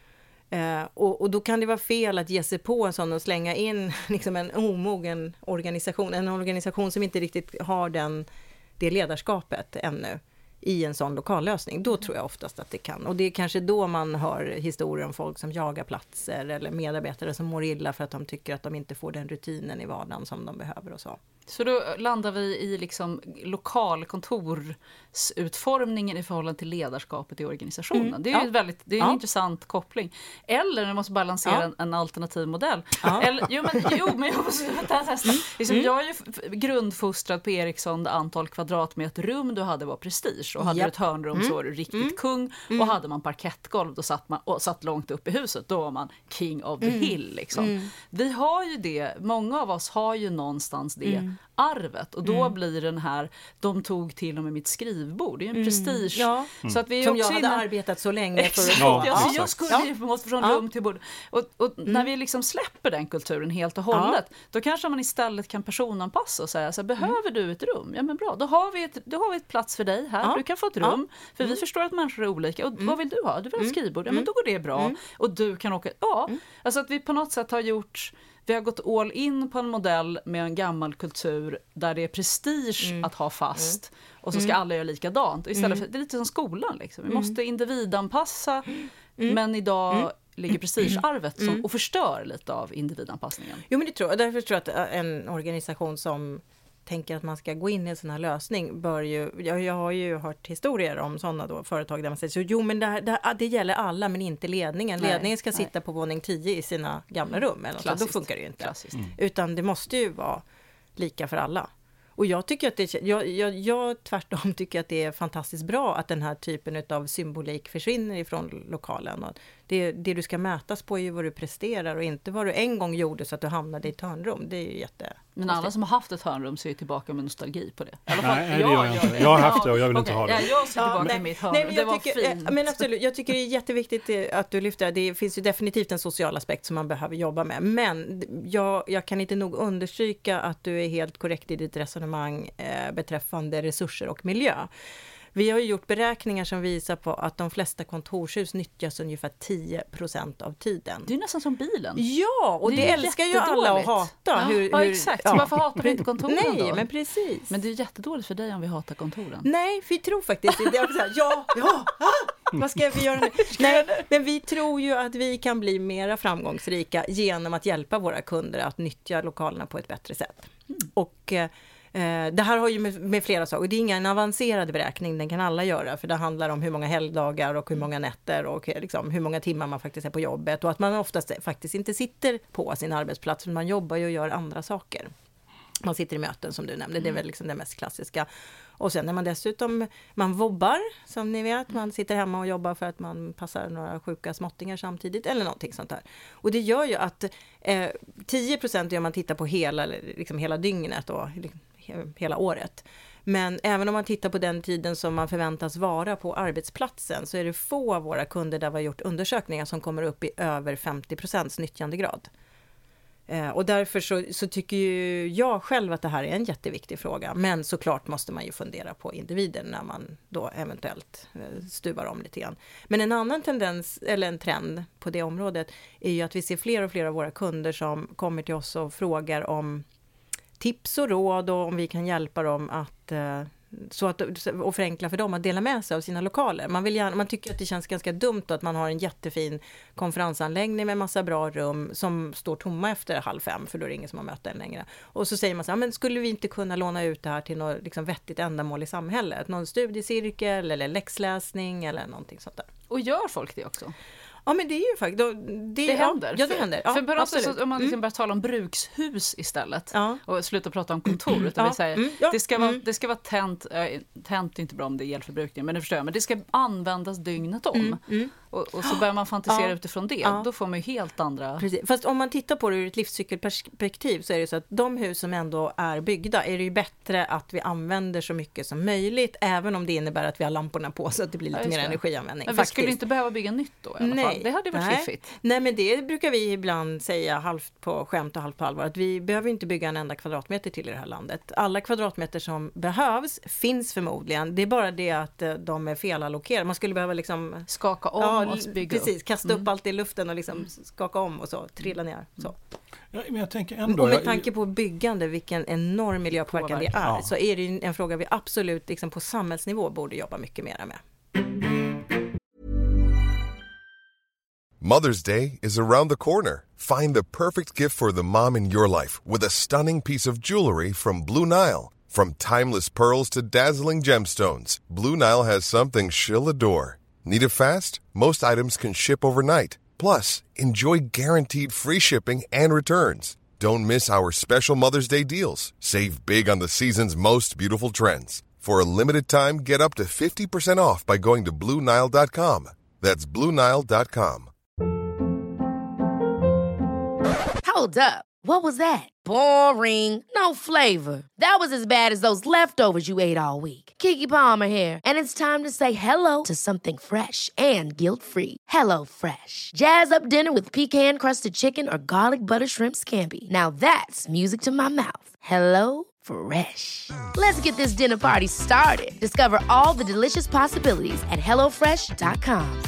Och då kan det vara fel att ge sig på en sån och slänga in liksom en omogen organisation, en organisation som inte riktigt har det ledarskapet ännu i en sån lokallösning. Då tror jag oftast att det kan. Och det är kanske då man hör historier om folk som jagar platser eller medarbetare som mår illa för att de tycker att de inte får den rutinen i vardagen som de behöver och så. Så då landar vi i liksom lokalkontorsutformningen i förhållande till ledarskapet i organisationen. Det är ju det är en intressant koppling. Eller man måste bara lansera en alternativ modell. Eller, men jag måste testa. Liksom, jag är ju grundfostrad på Ericsson, det antal kvadratmeter rum du hade var prestige. Och hade du ett hörnrum så var du riktigt kung. Och hade man parkettgolv då satt långt upp i huset, då var man king of the hill. Liksom. Vi har ju det, många av oss har ju någonstans det arvet, och då blir den här, de tog till och med mitt skrivbord, det är en prestige. Så att vi som också jag hade arbetat så länge för att få. Jag skulle måste från rum till bord. Och när vi liksom släpper den kulturen helt och hållet, då kanske man istället kan personanpassa och säga så här, behöver du ett rum? Ja men bra, då har vi ett plats för dig här, du kan få ett rum, för vi förstår att människor är olika, och vad vill du ha? Du vill ha ett skrivbord? Ja men då går det bra, och du kan åka, alltså att vi på något sätt vi har gått all in på en modell med en gammal kultur där det är prestige att ha fast, och så ska alla göra likadant. Istället för, det är lite som skolan liksom. Vi måste individanpassa, men idag ligger prestigearvet och förstör lite av individanpassningen. Jo men det tror jag. Därför tror jag att en organisation som tänker att man ska gå in i en sån här lösning bör ju, jag har ju hört historier om sådana då företag där man säger så, jo men det gäller alla men inte ledningen. Ledningen ska sitta på våning 10 i sina gamla rum eller så, då funkar det ju inte. Utan det måste ju vara lika för alla. Och jag tycker att jag tvärtom tycker att det är fantastiskt bra att den här typen av symbolik försvinner ifrån lokalen. Och det du ska mätas på är ju vad du presterar och inte vad du en gång gjorde så att du hamnade i ett hörnrum. Det är ju Men alla som har haft ett hörnrum ser ju tillbaka med nostalgi på det. I alla fall, nej, det gör jag inte. Jag har haft det och jag vill inte ha det. Ja, jag ser tillbaka med mitt hörnrum. Det var fint. Men absolut, jag tycker det är jätteviktigt att du lyfter det. Det finns ju definitivt en social aspekt som man behöver jobba med. Men jag kan inte nog understryka att du är helt korrekt i ditt resonemang beträffande resurser och miljö. Vi har ju gjort beräkningar som visar på att de flesta kontorshus nyttjas ungefär 10% av tiden. Det är nästan som bilen. Ja, och det älskar ju alla att hata. Ja, exakt. Så varför hatar vi inte kontoren då? Nej, men precis. Men det är jättedåligt för dig om vi hatar kontoren. Nej, vi tror faktiskt inte. Vad ska vi göra nu? Nej, men vi tror ju att vi kan bli mera framgångsrika genom att hjälpa våra kunder att nyttja lokalerna på ett bättre sätt. Och det här har ju med flera saker. Det är ingen avancerad beräkning, den kan alla göra. För det handlar om hur många helgdagar och hur många nätter och liksom hur många timmar man faktiskt är på jobbet. Och att man oftast faktiskt inte sitter på sin arbetsplats, för man jobbar ju och gör andra saker. Man sitter i möten som du nämnde, det är väl liksom det mest klassiska. Och sen när man dessutom, man vobbar som ni vet, man sitter hemma och jobbar för att man passar några sjuka småttingar samtidigt eller någonting sånt där. Och det gör ju att 10% om man tittar på hela dygnet och hela året. Men även om man tittar på den tiden som man förväntas vara på arbetsplatsen, så är det få av våra kunder där vi har gjort undersökningar som kommer upp i över 50% nyttjandegrad. Och därför så tycker ju jag själv att det här är en jätteviktig fråga. Men såklart måste man ju fundera på individen när man då eventuellt stuvar om lite grann. Men en annan tendens, eller en trend på det området, är ju att vi ser fler och fler av våra kunder som kommer till oss och frågar om tips och råd och om vi kan hjälpa dem att så att, och förenkla för dem att dela med sig av sina lokaler. Man tycker att det känns ganska dumt att man har en jättefin konferensanläggning med massa bra rum som står tomma efter 4:30, för då är det ingen som har mött den längre. Och så säger man så här, men skulle vi inte kunna låna ut det här till något liksom vettigt ändamål i samhället? Någon studiecirkel eller läxläsning eller någonting sånt där. Och gör folk det också? Ja, men det är ju faktiskt... Det händer. Ja, det händer. Ja, för absolut. Om man liksom börjar tala om brukshus istället och slutar prata om kontor, utan det ska vara tänt är inte bra om det är elförbrukning, men det förstår jag, men det ska användas dygnet om. Och så börjar man fantisera utifrån det, då får man ju helt andra... Precis. Fast om man tittar på det ur ett livscykelperspektiv så är det så att de hus som ändå är byggda är det ju bättre att vi använder så mycket som möjligt, även om det innebär att vi har lamporna på så att det blir lite mer energianvändning. Men vi skulle inte behöva bygga nytt då i alla fall. Det hade varit fiffigt. Nej, men det brukar vi ibland säga halvt på skämt och halvt på allvar, att vi behöver inte bygga en enda kvadratmeter till i det här landet. Alla kvadratmeter som behövs finns förmodligen. Det är bara det att de är felallokerade. Man skulle behöva liksom... skaka om och bygga precis, kasta upp allt i luften och liksom skaka om och så, trilla ner. Så. Ja, men jag tänker ändå... Och med tanke på byggande, vilken enorm miljöpåverkan det är, så är det ju en fråga vi absolut liksom på samhällsnivå borde jobba mycket mer med. Mother's Day is around the corner. Find the perfect gift for the mom in your life with a stunning piece of jewelry from Blue Nile. From timeless pearls to dazzling gemstones, Blue Nile has something she'll adore. Need it fast? Most items can ship overnight. Plus, enjoy guaranteed free shipping and returns. Don't miss our special Mother's Day deals. Save big on the season's most beautiful trends. For a limited time, get up to 50% off by going to BlueNile.com. That's BlueNile.com. Hold up. What was that? Boring. No flavor. That was as bad as those leftovers you ate all week. Keke Palmer here, and it's time to say hello to something fresh and guilt-free. Hello Fresh. Jazz up dinner with pecan-crusted chicken or garlic butter shrimp scampi. Now that's music to my mouth. Hello Fresh. Let's get this dinner party started. Discover all the delicious possibilities at hellofresh.com.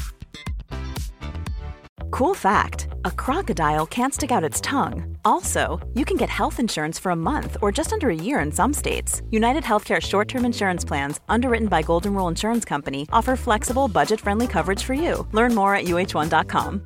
Cool fact, a crocodile can't stick out its tongue. Also, you can get health insurance for a month or just under a year in some states. United Healthcare short-term insurance plans, underwritten by Golden Rule Insurance Company, offer flexible, budget-friendly coverage for you. Learn more at uh1.com.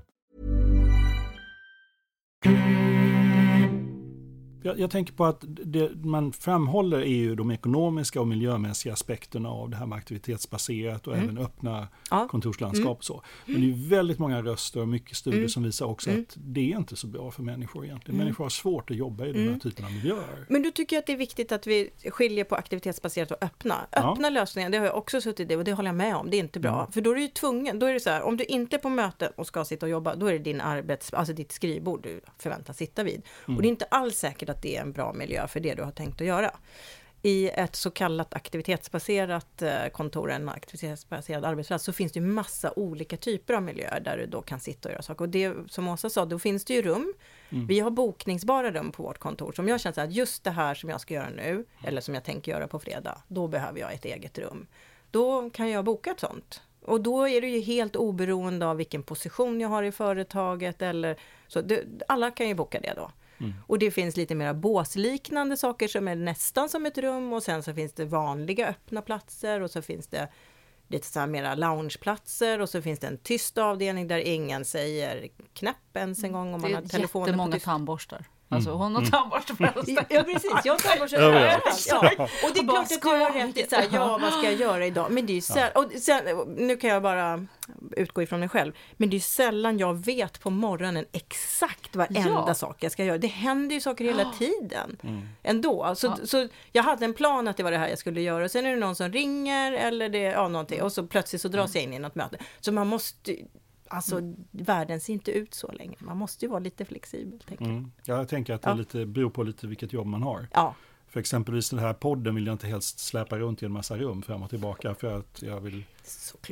Jag tänker på att man framhåller EU de ekonomiska och miljömässiga aspekterna av det här med aktivitetsbaserat och även öppna kontorslandskap och så. Men det är väldigt många röster och mycket studier som visar också att det är inte så bra för människor egentligen. Människor har svårt att jobba i den här typen av miljöer. Men du tycker att det är viktigt att vi skiljer på aktivitetsbaserat och öppna? Öppna lösningar, det har jag också suttit i och det håller jag med om, det är inte bra. För då är du ju tvungen, då är det så här, om du inte är på möten och ska sitta och jobba, då är det alltså ditt skrivbord du förväntas sitta vid. Och det är inte alls säkert att det är en bra miljö för det du har tänkt att göra. I ett så kallat aktivitetsbaserat kontor, en aktivitetsbaserad arbetsplats, så finns det ju massa olika typer av miljöer där du då kan sitta och göra saker. Och det som Åsa sa, då finns det ju rum. Vi har bokningsbara rum på vårt kontor som jag känner att just det här som jag ska göra nu, eller som jag tänker göra på fredag, då behöver jag ett eget rum. Då kan jag boka ett sånt. Och då är det ju helt oberoende av vilken position jag har i företaget eller så. Alla kan ju boka det då. Och det finns lite mer båsliknande saker som är nästan som ett rum, och sen så finns det vanliga öppna platser, och så finns det lite så här mera loungeplatser, och så finns det en tyst avdelning där ingen säger knäpp ens en gång om man har telefonen. Det är jättemånga tandborstar. Alltså hon har tandborstar på hela Ja, precis. Jag har tandborstar överallt. Ja. Och det är klart att du har rätt i så här, vad ska jag göra idag? Men det är ju sällan, nu kan jag bara utgå ifrån mig själv, men det är ju sällan jag vet på morgonen exakt varenda sak jag ska göra. Det händer ju saker hela tiden ändå. Så jag hade en plan att det var det här jag skulle göra, och sen är det någon som ringer eller någonting, och så plötsligt så dras jag in i något möte. Så man måste... Alltså, världen ser inte ut så länge. Man måste ju vara lite flexibel, tänker jag. Ja, jag tänker att det beror på lite vilket jobb man har. Ja. För exempelvis den här podden vill jag inte helst släpa runt i en massa rum fram och tillbaka, för att jag vill... Såklart.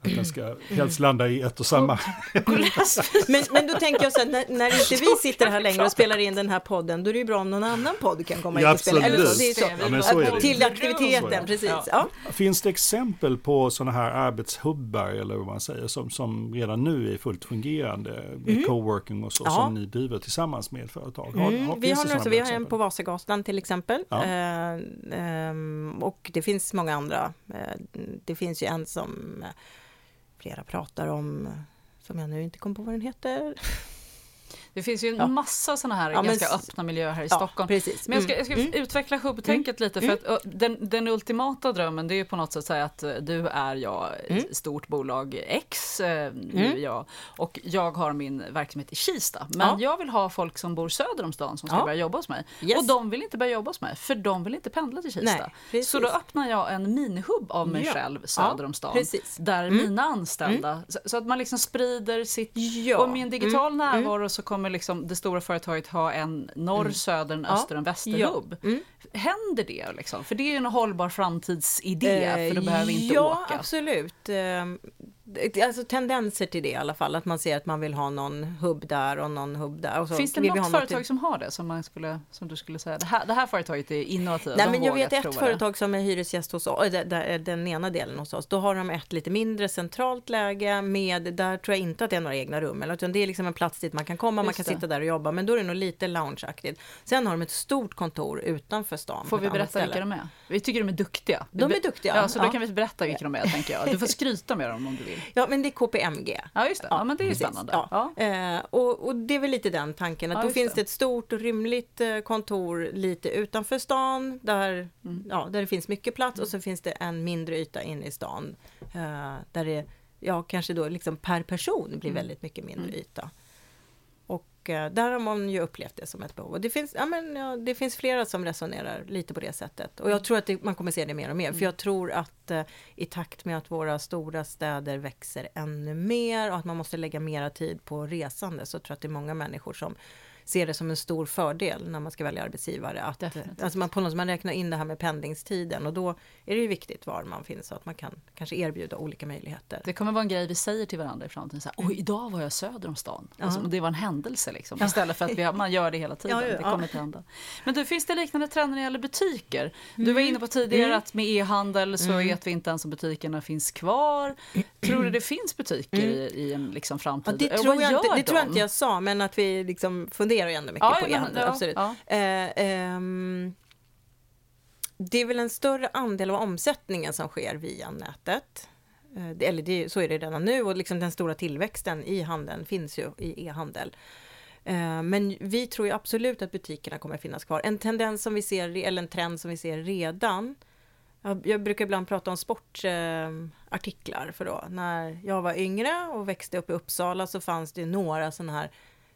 Att den ska helst landa i ett och samma. Men då tänker jag så här, när inte vi sitter här längre och spelar in den här podden, då är det ju bra om någon annan podd kan komma in och spela. Eller så, det är så. Ja, men så är det. Till aktiviteten, precis. Ja. Finns det exempel på sådana här arbetshubbar eller vad man säger som redan nu är fullt fungerande med coworking och så som ni driver tillsammans med företag? Vi har en på Vasagatan till exempel. Och det finns många andra. Det finns ju en som flera pratar om, som jag nu inte kommer på vad den heter. Det finns ju en massa sådana här ganska öppna miljöer här i Stockholm. Precis. Men jag ska utveckla hubbtänket lite, för att den ultimata drömmen, det är ju på något sätt att säga att du är jag, stort bolag X, nu är jag, och jag har min verksamhet i Kista. Men jag vill ha folk som bor söder om stan som ska börja jobba hos mig. Yes. Och de vill inte börja jobba hos mig, för de vill inte pendla till Kista. Nej, så då öppnar jag en minihubb av mig själv söder om stan. Där mina anställda, så att man liksom sprider sitt, och med en digital närvaro så kommer liksom det stora företaget ha en norr, söder, en öster, en västerhubb. Händer det liksom? För det är ju en hållbar framtidsidé, för du behöver inte åka. Ja, absolut. Alltså tendenser till det i alla fall, att man ser att man vill ha någon hubb där och någon hubb där. Och så finns det något företag som har det, som du skulle säga, det här företaget är innovativt? Nej, men jag vet ett företag som är hyresgäst hos oss, den ena delen hos oss, då har de ett lite mindre centralt läge där tror jag inte att det är några egna rum, utan det är liksom en plats dit man kan komma, man kan sitta där och jobba, men då är det nog lite loungeaktigt. Sen har de ett stort kontor utanför stan. Får vi berätta vilka de är? Vi tycker de är duktiga. De är duktiga. Ja, så då kan vi berätta vilka de är, tänker jag. Du får skryta med dem om du vill. Ja, men det är KPMG. Ja, just det. Ja, men det är ju spännande. Ja. Och det är väl lite den tanken, att då finns det ett stort och rymligt kontor lite utanför stan, där det finns mycket plats, och så finns det en mindre yta inne i stan, där det kanske då liksom per person blir väldigt mycket mindre yta. Och där har man ju upplevt det som ett behov. Och det finns flera som resonerar lite på det sättet. Och jag tror att man kommer se det mer och mer. För jag tror att i takt med att våra stora städer växer ännu mer och att man måste lägga mera tid på resande, så tror jag att det är många människor som ser det som en stor fördel när man ska välja arbetsgivare. Alltså man räknar in det här med pendlingstiden, och då är det ju viktigt var man finns, så att man kan kanske erbjuda olika möjligheter. Det kommer vara en grej vi säger till varandra i framtiden. Idag var jag söder om stan. Alltså, det var en händelse liksom. Istället för att man gör det hela tiden. Det kommer inte hända. Men du, finns det liknande trender när det gäller butiker? Du var inne på tidigare att med e-handel så vet vi inte ens om butikerna finns kvar. Tror du det finns butiker i en liksom framtid? Ja, det tror jag inte jag sa, men att vi liksom funderar ändå mycket på e-handel. Absolut. Det är väl en större andel av omsättningen som sker via nätet. Så är det redan nu, och liksom den stora tillväxten i handeln finns ju i e-handel. Men vi tror ju absolut att butikerna kommer att finnas kvar. En tendens som vi ser, eller en trend som vi ser redan. Jag brukar ibland prata om sportartiklar, för då när jag var yngre och växte upp i Uppsala så fanns det några sådana här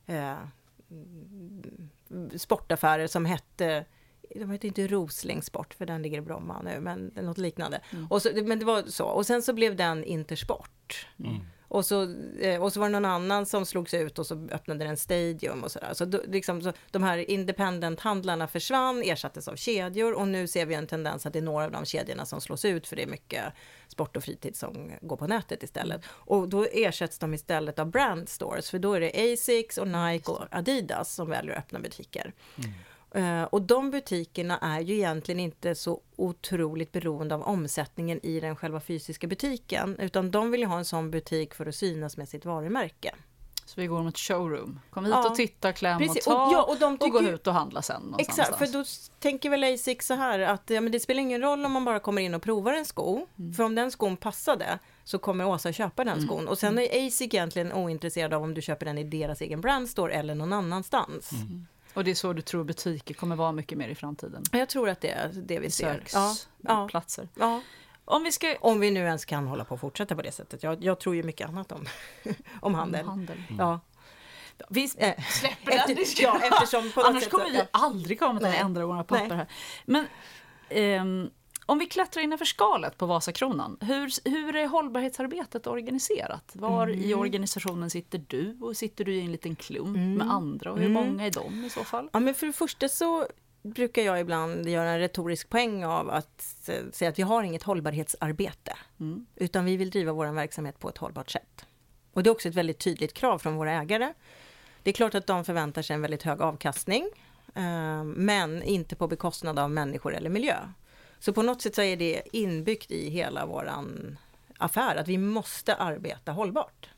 sportaffärer som hette, de heter inte Roslingsport för den ligger i Bromma nu, men något liknande. Men det var så. Och sen så blev den Intersport. Och så var det någon annan som slogs ut, och så öppnade den Stadium och sådär. Så de här independent-handlarna försvann, ersattes av kedjor, och nu ser vi en tendens att det är några av de kedjorna som slås ut, för det är mycket sport och fritid som går på nätet istället. Och då ersätts de istället av brand stores, för då är det Asics och Nike och Adidas som väljer att öppna butiker. Och de butikerna är ju egentligen inte så otroligt beroende av omsättningen i den själva fysiska butiken, utan de vill ju ha en sån butik för att synas med sitt varumärke. Så vi går mot showroom. Kom hit och titta, kläm och ta och gå ut och handla sen. Exakt, för då tänker väl Asics så här att men det spelar ingen roll om man bara kommer in och provar en sko. För om den skon passade så kommer Åsa köpa den skon. Och sen är Asics egentligen ointresserad av om du köper den i deras egen brandstore eller någon annanstans. Och det är så du tror butiker kommer vara mycket mer i framtiden? Jag tror att det är det vi ser. Platser. Ja. Om vi nu ens kan hålla på och fortsätta på det sättet. Jag tror ju mycket annat om handel. Ja. Vi släpper den. Eftersom annars kommer vi aldrig komma till att ändra våra papper här. Men om vi klättrar innanför skalet på Vasakronan, hur är hållbarhetsarbetet organiserat? Var i organisationen sitter du? Och sitter du i en liten klump med andra? Och hur många är de i så fall? Ja, men för det första så brukar jag ibland göra en retorisk poäng av att säga att vi har inget hållbarhetsarbete. Utan vi vill driva vår verksamhet på ett hållbart sätt. Och det är också ett väldigt tydligt krav från våra ägare. Det är klart att de förväntar sig en väldigt hög avkastning. Men inte på bekostnad av människor eller miljö. Så på något sätt så är det inbyggt i hela våran affär att vi måste arbeta hållbart.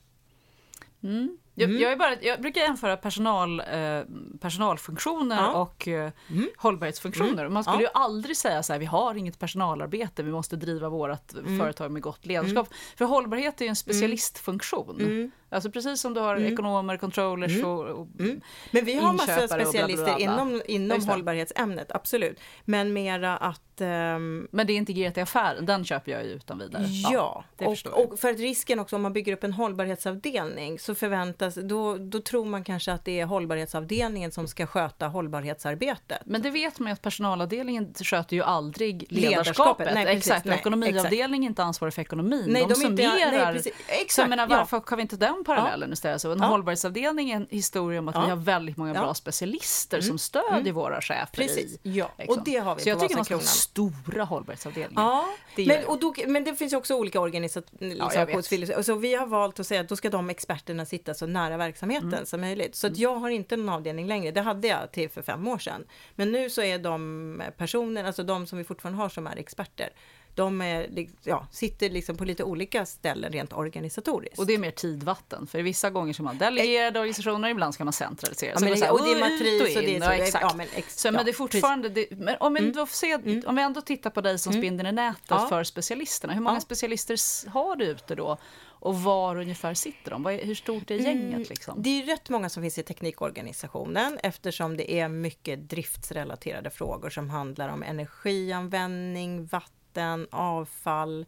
Jag brukar jämföra personalfunktioner och hållbarhetsfunktioner. Man skulle ju aldrig säga så här, vi har inget personalarbete, vi måste driva vårt företag med gott ledarskap. För hållbarhet är ju en specialistfunktion. Alltså precis som du har ekonomer, controllers och Men vi har massa specialister inom hållbarhetsämnet, absolut. Men mera att... Men det är integrerat i affären, den köper jag ju utan vidare. Ja, och för att risken också om man bygger upp en hållbarhetsavdelning så förväntas, då tror man kanske att det är hållbarhetsavdelningen som ska sköta hållbarhetsarbetet. Men det vet man ju att personalavdelningen sköter ju aldrig ledarskapet. Nej, exakt, ekonomiavdelningen är inte ansvarig för ekonomin. Nej, de summerar. Exakt, så jag menar, varför kan vi inte den parallellen istället? Så en hållbarhetsavdelning är en historia om att vi har väldigt många bra specialister som stödjer våra chefer. Precis, liksom. Och det har vi. Så jag tycker man ska ha stora hållbarhetsavdelningar. Ja, men det finns ju också olika organisationsfilosofier. Så vi har valt att säga att då ska de experterna sitta så nära verksamheten som möjligt. Så att jag har inte någon avdelning längre. Det hade jag till för 5 år sedan. Men nu så är de personer, alltså de som vi fortfarande har som är experter, de sitter liksom på lite olika ställen rent organisatoriskt. Och det är mer tidvatten. För vissa gånger ska man delegerade organisationer, ibland ska man centralisera. Ja, och det är matris och det är så. Exakt. Men det är fortfarande... om vi ändå tittar på dig som spindeln i nätet för specialisterna. Hur många specialister har du ute då? Och var ungefär sitter de? Hur stort är gänget? Liksom? Det är rätt många som finns i teknikorganisationen eftersom det är mycket driftsrelaterade frågor som handlar om energianvändning, vatten, avfall,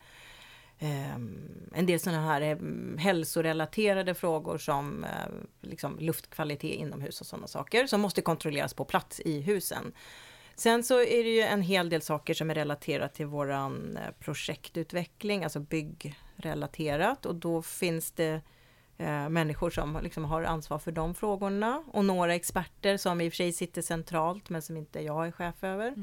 en del sådana här hälsorelaterade frågor som liksom luftkvalitet inomhus och sådana saker som måste kontrolleras på plats i husen. Sen så är det ju en hel del saker som är relaterat till våran projektutveckling, alltså byggrelaterat, och då finns det människor som liksom har ansvar för de frågorna och några experter som i och för sig sitter centralt men som inte jag är chef över.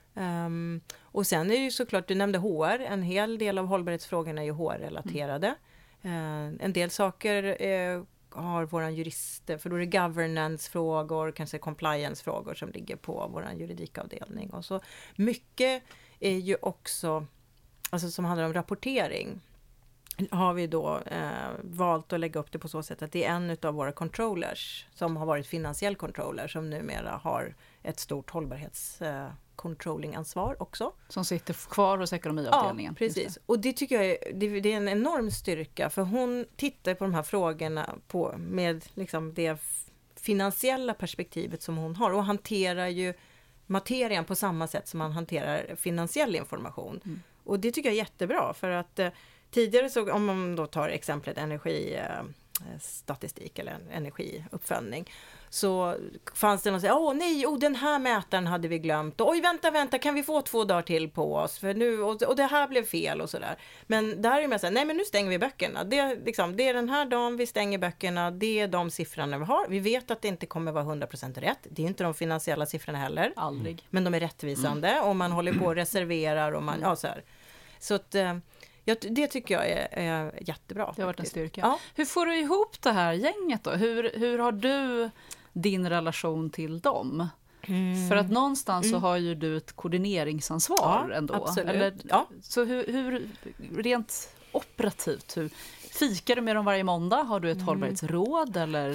Och sen är det ju såklart, du nämnde HR, en hel del av hållbarhetsfrågorna är ju HR-relaterade. En del saker har våran jurister, för då är det governance-frågor, kanske compliance-frågor som ligger på våran juridikavdelning. Och så mycket är ju också, alltså som handlar om rapportering, har vi då valt att lägga upp det på så sätt att det är en av våra controllers som har varit finansiell controller som numera har ett stort hållbarhetscontrolling-ansvar också. Som sitter kvar hos ekonomiavdelningen. Ja, precis. Och det tycker jag det är en enorm styrka, för hon tittar på de här frågorna med liksom det finansiella perspektivet som hon har och hanterar ju materien på samma sätt som man hanterar finansiell information. Och det tycker jag är jättebra, för att tidigare så, om man då tar exemplet energistatistik eller energiuppföljning, så fanns det någon som sa, den här mätaren hade vi glömt. Oj, vänta, kan vi få 2 dagar till på oss? För nu, och det här blev fel och sådär. Men där är det så här, nej men nu stänger vi böckerna. Det är den här dagen vi stänger böckerna, det är de siffrorna vi har. Vi vet att det inte kommer vara 100% rätt. Det är inte de finansiella siffrorna heller. Aldrig. Men de är rättvisande och man håller på och reserverar och man, så här. Så att... det tycker jag är jättebra. Det har varit en styrka. Ja. Hur får du ihop det här gänget då? Hur har du din relation till dem? För att någonstans så har ju du ett koordineringsansvar ändå. Absolut. Eller, så hur rent operativt, fikar du med dem varje måndag? Har du ett hållbarhetsråd eller?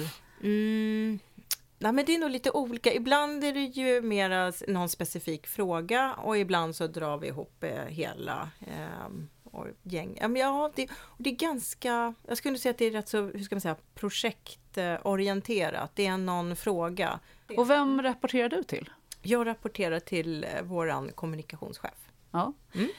Nej, men det är nog lite olika. Ibland är det ju mer någon specifik fråga och ibland så drar vi ihop hela och gäng. Det är ganska, jag skulle säga att det är rätt så, hur ska man säga, projektorienterat. Det är någon fråga. Och vem rapporterar du till? Jag rapporterar till våran kommunikationschef. Ja.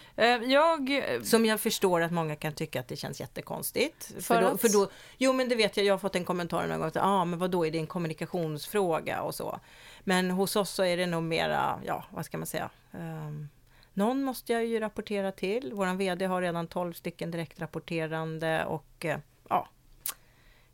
Som jag förstår att många kan tycka att det känns jättekonstigt. För då, jo men det vet jag har fått en kommentar någon gång att men vadå, är det en kommunikationsfråga och så. Men hos oss så är det nog mera, vad ska man säga, någon måste jag ju rapportera till. Våran vd har redan 12 stycken direktrapporterande och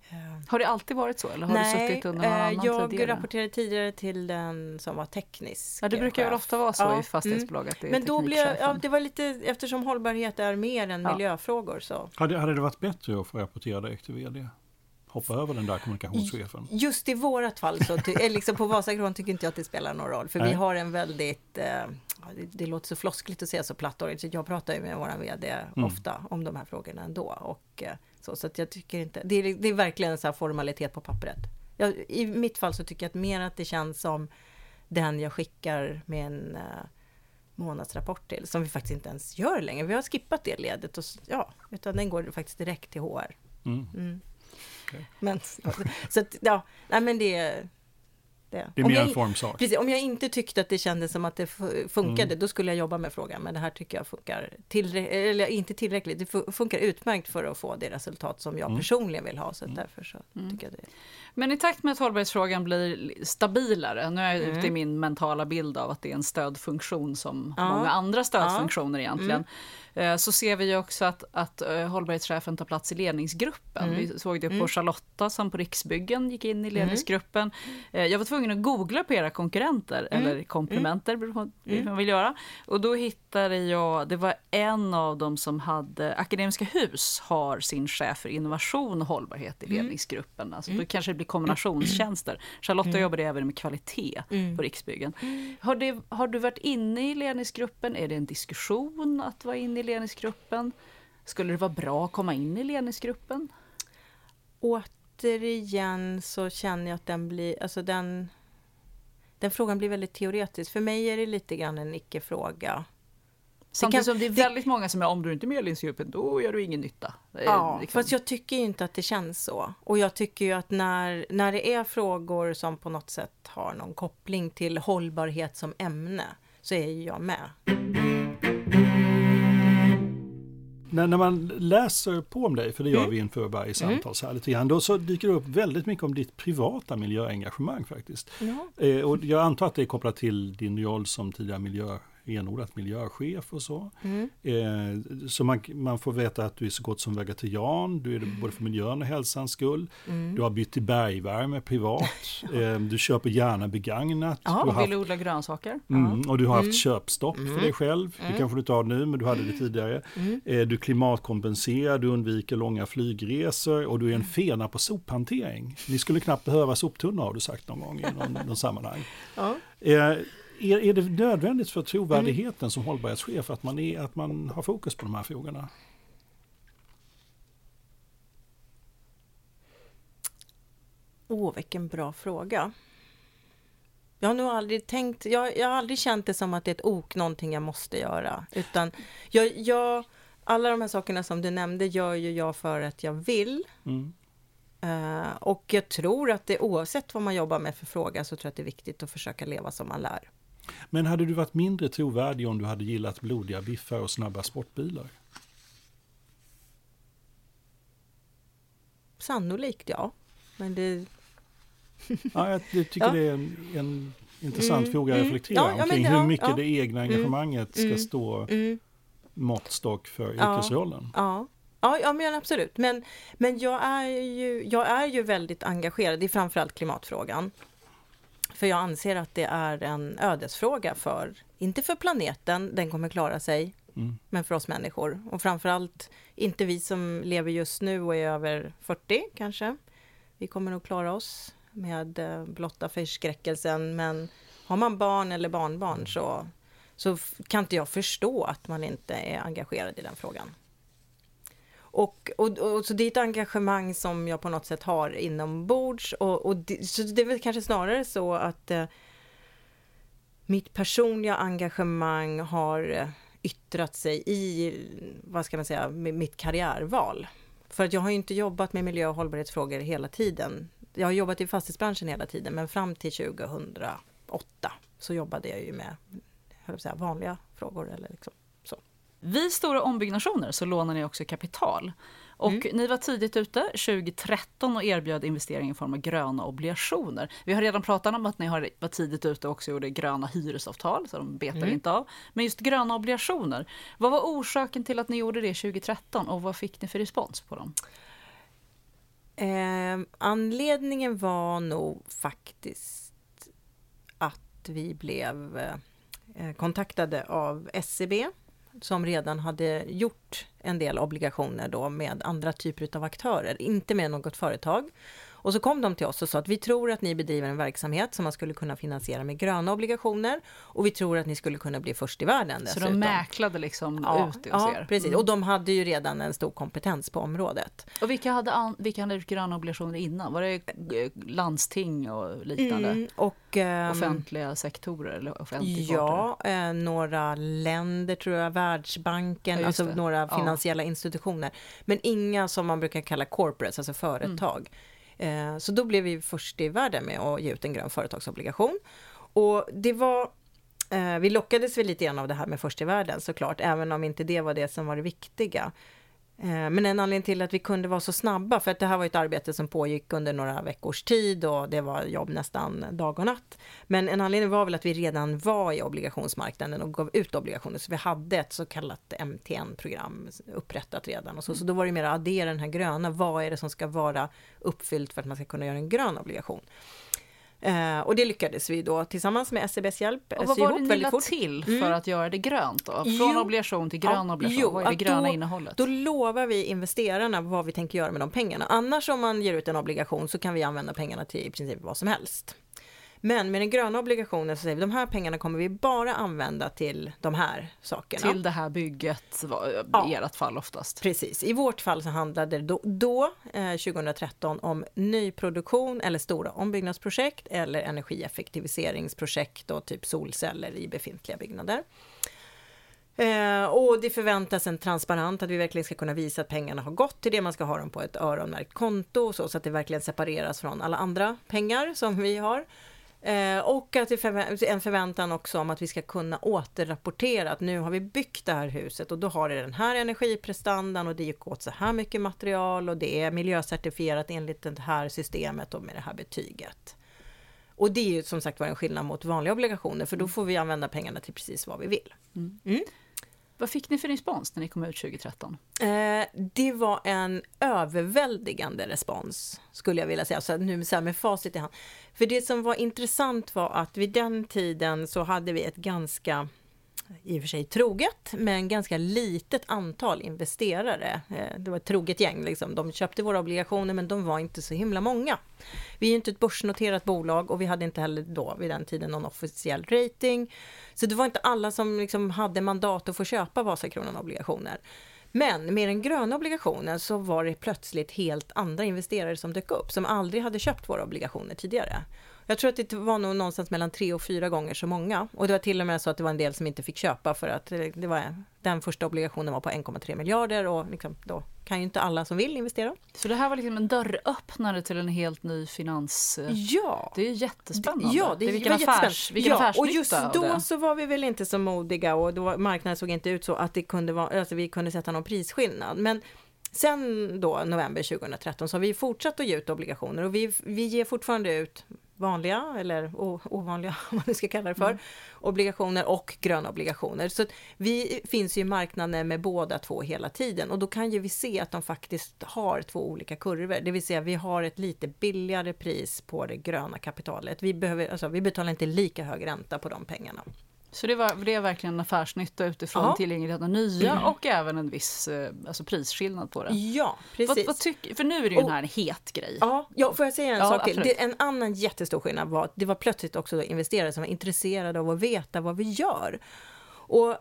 Har det alltid varit så? Eller har du suttit under någon annan jag tidigare? rapporterade tidigare till den som var teknisk. Ja, det brukar väl ofta vara så i fastighetsbolag att det är men då teknikchefen. det var lite, eftersom hållbarhet är mer än miljöfrågor så. Hade det varit bättre att få rapportera direkt till vd? Hoppa över den där kommunikationschefen? Just i vårat fall så liksom på Vasakron tycker inte jag att det spelar någon roll. För vi har en väldigt, det låter så floskligt att säga så platt. Så jag pratar ju med våran vd ofta om de här frågorna ändå. Och så att jag tycker inte, det är verkligen en sån här formalitet på pappret. I mitt fall så tycker jag att mer att det känns som den jag skickar med en månadsrapport till. Som vi faktiskt inte ens gör längre. Vi har skippat det ledet. Utan den går faktiskt direkt till HR. Okay. Men, så att, nej men det är mer en formsak. Precis, om jag inte tyckte att det kändes som att det funkade, då skulle jag jobba med frågan. Men det här tycker jag funkar eller inte tillräckligt. Det funkar utmärkt för att få det resultat som jag personligen vill ha. Så därför så tycker jag det. Men i takt med att hållbarhetsfrågan blir stabilare, nu är jag ute i min mentala bild av att det är en stödfunktion som många andra stödfunktioner egentligen. Så ser vi ju också att hållbarhetschefen tar plats i ledningsgruppen. Vi såg det på Charlotta som på Riksbyggen gick in i ledningsgruppen. Jag var tvungen att googla på era konkurrenter, eller komplementer, beroende på vad man vill göra. Och då hittade jag, det var en av dem som hade, Akademiska Hus har sin chef för innovation och hållbarhet i ledningsgruppen. Alltså då kanske det blir kombinationstjänster. Charlotta jobbade även med kvalitet på Riksbyggen. Har du varit inne i ledningsgruppen? Är det en diskussion att vara inne i ledningsgruppen? Skulle det vara bra att komma in i ledningsgruppen? Återigen så känner jag att den frågan blir väldigt teoretisk. För mig är det lite grann en icke-fråga. Samtidigt som det är väldigt många som är, om du inte är med i ledningsgruppen, då gör du ingen nytta. Fast jag tycker inte att det känns så. Och jag tycker ju att när det är frågor som på något sätt har någon koppling till hållbarhet som ämne, så är jag med. När man läser på om dig, för det gör vi inför varje samtal så här lite grann, då så dyker det upp väldigt mycket om ditt privata miljöengagemang faktiskt. Och jag antar att det är kopplat till din roll som tidigare renodlat miljöchef och så. Så man får veta att du är så gott som vegetarian, du är det både för miljön och hälsans skull. Du har bytt till bergvärme privat, du köper gärna begagnat. Du vill odla grönsaker. Och du har haft köpstopp för dig själv. Det kanske du inte har nu, men du hade det tidigare. Du klimatkompenserar, du undviker långa flygresor och du är en fena på sophantering. Ni skulle knappt behöva soptunna, har du sagt någon gång i någon sammanhang. Är det nödvändigt för trovärdigheten som hållbarhetschef att man har fokus på de här frågorna? Vilken bra fråga. Jag har nog aldrig tänkt, jag har aldrig känt det som att det är ett någonting jag måste göra. Utan alla de här sakerna som du nämnde gör ju jag för att jag vill. Och jag tror att det, oavsett vad man jobbar med för fråga, så tror jag att det är viktigt att försöka leva som man lär. Men hade du varit mindre trovärdig om du hade gillat blodiga biffar och snabba sportbilar? Sannolikt, ja. Men det... jag tycker det är en intressant fråga att reflektera omkring hur mycket det egna engagemanget ska stå måttstock för yrkesrollen. Ja, men absolut. Men jag är ju väldigt engagerad i framförallt klimatfrågan. För jag anser att det är en ödesfråga inte för planeten, den kommer klara sig, men för oss människor. Och framförallt inte vi som lever just nu och är över 40 kanske. Vi kommer nog klara oss med blotta förskräckelsen, men har man barn eller barnbarn så kan inte jag förstå att man inte är engagerad i den frågan. Och så det är ett engagemang som jag på något sätt har inombords. Så det är väl kanske snarare så att mitt personliga engagemang har yttrat sig i, vad ska man säga, mitt karriärval. För att jag har ju inte jobbat med miljö- och hållbarhetsfrågor hela tiden. Jag har jobbat i fastighetsbranschen hela tiden, men fram till 2008 så jobbade jag ju med vanliga frågor eller liksom så. Vid stora ombyggnationer så lånar ni också kapital. Och ni var tidigt ute 2013 och erbjöd investering i form av gröna obligationer. Vi har redan pratat om att ni var tidigt ute och också gjorde gröna hyresavtal, så de betar inte av. Men just gröna obligationer, vad var orsaken till att ni gjorde det 2013 och vad fick ni för respons på dem? Anledningen var nog faktiskt att vi blev kontaktade av SEB som redan hade gjort en del obligationer då med andra typer av aktörer, inte med något företag. Och så kom de till oss och sa att vi tror att ni bedriver en verksamhet som man skulle kunna finansiera med gröna obligationer och vi tror att ni skulle kunna bli först i världen dessutom. Så de mäklade liksom ut det hos er? Ja, precis. Och de hade ju redan en stor kompetens på området. Och vilka hade gröna obligationer innan? Var det landsting och liknande? Och offentliga sektorer eller offentlig några länder tror jag, Världsbanken, alltså några finansiella institutioner. Men inga som man brukar kalla corporates, alltså företag. Så då blev vi först i världen med att ge ut en grön företagsobligation. Och det var, vi lockades väl lite grann av det här med först i världen såklart, även om inte det var det som var det viktiga. Men en anledning till att vi kunde vara så snabba, för att det här var ett arbete som pågick under några veckors tid och det var jobb nästan dag och natt. Men en anledning var väl att vi redan var i obligationsmarknaden och gav ut obligationer, så vi hade ett så kallat MTN-program upprättat redan. Och så då var det mer att addera den här gröna, vad är det som ska vara uppfyllt för att man ska kunna göra en grön obligation. Och det lyckades vi då tillsammans med SEBs hjälp. Och vad var det ni lade till för att göra det grönt då? Från obligation till grön obligation, vad är det gröna innehållet? Då lovar vi investerarna vad vi tänker göra med de pengarna. Annars om man ger ut en obligation så kan vi använda pengarna till i princip vad som helst. Men med den gröna obligationen så säger vi de här pengarna kommer vi bara använda till de här sakerna. Till det här bygget i ert fall oftast. Precis. I vårt fall så handlade det då 2013 om nyproduktion eller stora ombyggnadsprojekt eller energieffektiviseringsprojekt och typ solceller i befintliga byggnader. Och det förväntas en transparent att vi verkligen ska kunna visa att pengarna har gått till det, man ska ha dem på ett öronmärkt konto så att det verkligen separeras från alla andra pengar som vi har. Och att det är en förväntan också om att vi ska kunna återrapportera att nu har vi byggt det här huset och då har det den här energiprestandan och det gick åt så här mycket material och det är miljöcertifierat enligt det här systemet och med det här betyget. Och det är ju som sagt var en skillnad mot vanliga obligationer, för då får vi använda pengarna till precis vad vi vill. Vad fick ni för respons när ni kom ut 2013? Det var en överväldigande respons, skulle jag vilja säga. Så nu så här med facit i hand. För det som var intressant var att vid den tiden så hade vi ett ganska, i och för sig troget, men ganska litet antal investerare. Det var ett troget gäng liksom. De köpte våra obligationer men de var inte så himla många. Vi är ju inte ett börsnoterat bolag och vi hade inte heller då vid den tiden någon officiell rating. Så det var inte alla som liksom hade mandat att få köpa Vasakronan-obligationer. Men med den gröna obligationen så var det plötsligt helt andra investerare som dök upp som aldrig hade köpt våra obligationer tidigare. Jag tror att det var nog någonstans mellan 3 och 4 gånger så många. Och det var till och med så att det var en del som inte fick köpa för att det var, den första obligationen var på 1,3 miljarder och liksom, då kan ju inte alla som vill investera. Så det här var liksom en dörröppnare till en helt ny finans... Ja! Det är jättespännande. Ja, det vilken affärsnytta. Och just då så var vi väl inte så modiga och då marknaden såg inte ut så att det kunde vara, alltså vi kunde sätta någon prisskillnad. Men sen då, november 2013, så har vi fortsatt att ge ut obligationer och vi ger fortfarande ut vanliga eller ovanliga, vad man ska kalla det för, obligationer och gröna obligationer. Så vi finns ju i marknaden med båda två hela tiden och då kan ju vi se att de faktiskt har 2 olika kurvor. Det vill säga vi har ett lite billigare pris på det gröna kapitalet. Vi betalar inte lika hög ränta på de pengarna. Så det är verkligen en affärsnytta utifrån tillgänglighet av nya och även en viss prisskillnad på det. Ja, precis. För nu är det ju den här en het grej. Ja, får jag säga en sak till? En annan jättestor skillnad var att det var plötsligt också investerare som var intresserade av att veta vad vi gör. Och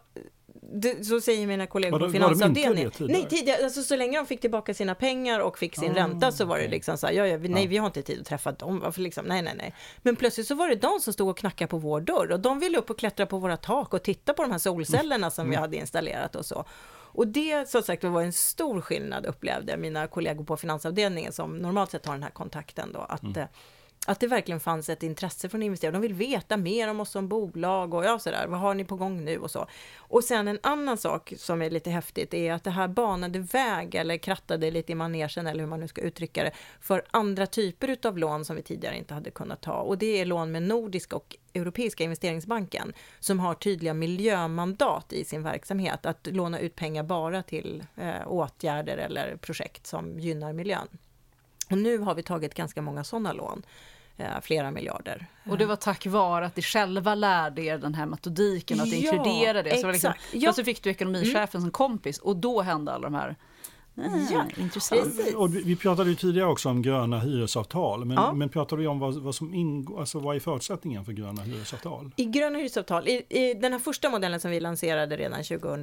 så säger mina kollegor på finansavdelningen. Nej, tidigare, alltså, så länge de fick tillbaka sina pengar och fick sin ränta så var det liksom så här, nej, vi har inte tid att träffa dem. Varför liksom, nej. Men plötsligt så var det de som stod och knackade på vår dörr och de ville upp och klättra på våra tak och titta på de här solcellerna som vi hade installerat och så. Och det, så sagt, var en stor skillnad, upplevde mina kollegor på finansavdelningen som normalt sett har den här kontakten då, att det verkligen fanns ett intresse från investerare. De vill veta mer om oss som bolag och sådär. Vad har ni på gång nu och så. Och sen en annan sak som är lite häftigt är att det här banade väg eller krattade lite i manegen eller hur man nu ska uttrycka det för andra typer av lån som vi tidigare inte hade kunnat ta. Och det är lån med Nordiska och Europeiska investeringsbanken som har tydliga miljömandat i sin verksamhet. Att låna ut pengar bara till åtgärder eller projekt som gynnar miljön. Och nu har vi tagit ganska många sådana lån. Flera miljarder. Och det var tack vare att ni själva lärde er den här metodiken, att inkludera det. Så var liksom, så fick du ekonomichefen som kompis och då hände alla de här intressant. Och vi pratade ju tidigare också om gröna hyresavtal, men pratade vi om vad som ingår, alltså vad är förutsättningen för gröna hyresavtal? I gröna hyresavtal, i den här första modellen som vi lanserade redan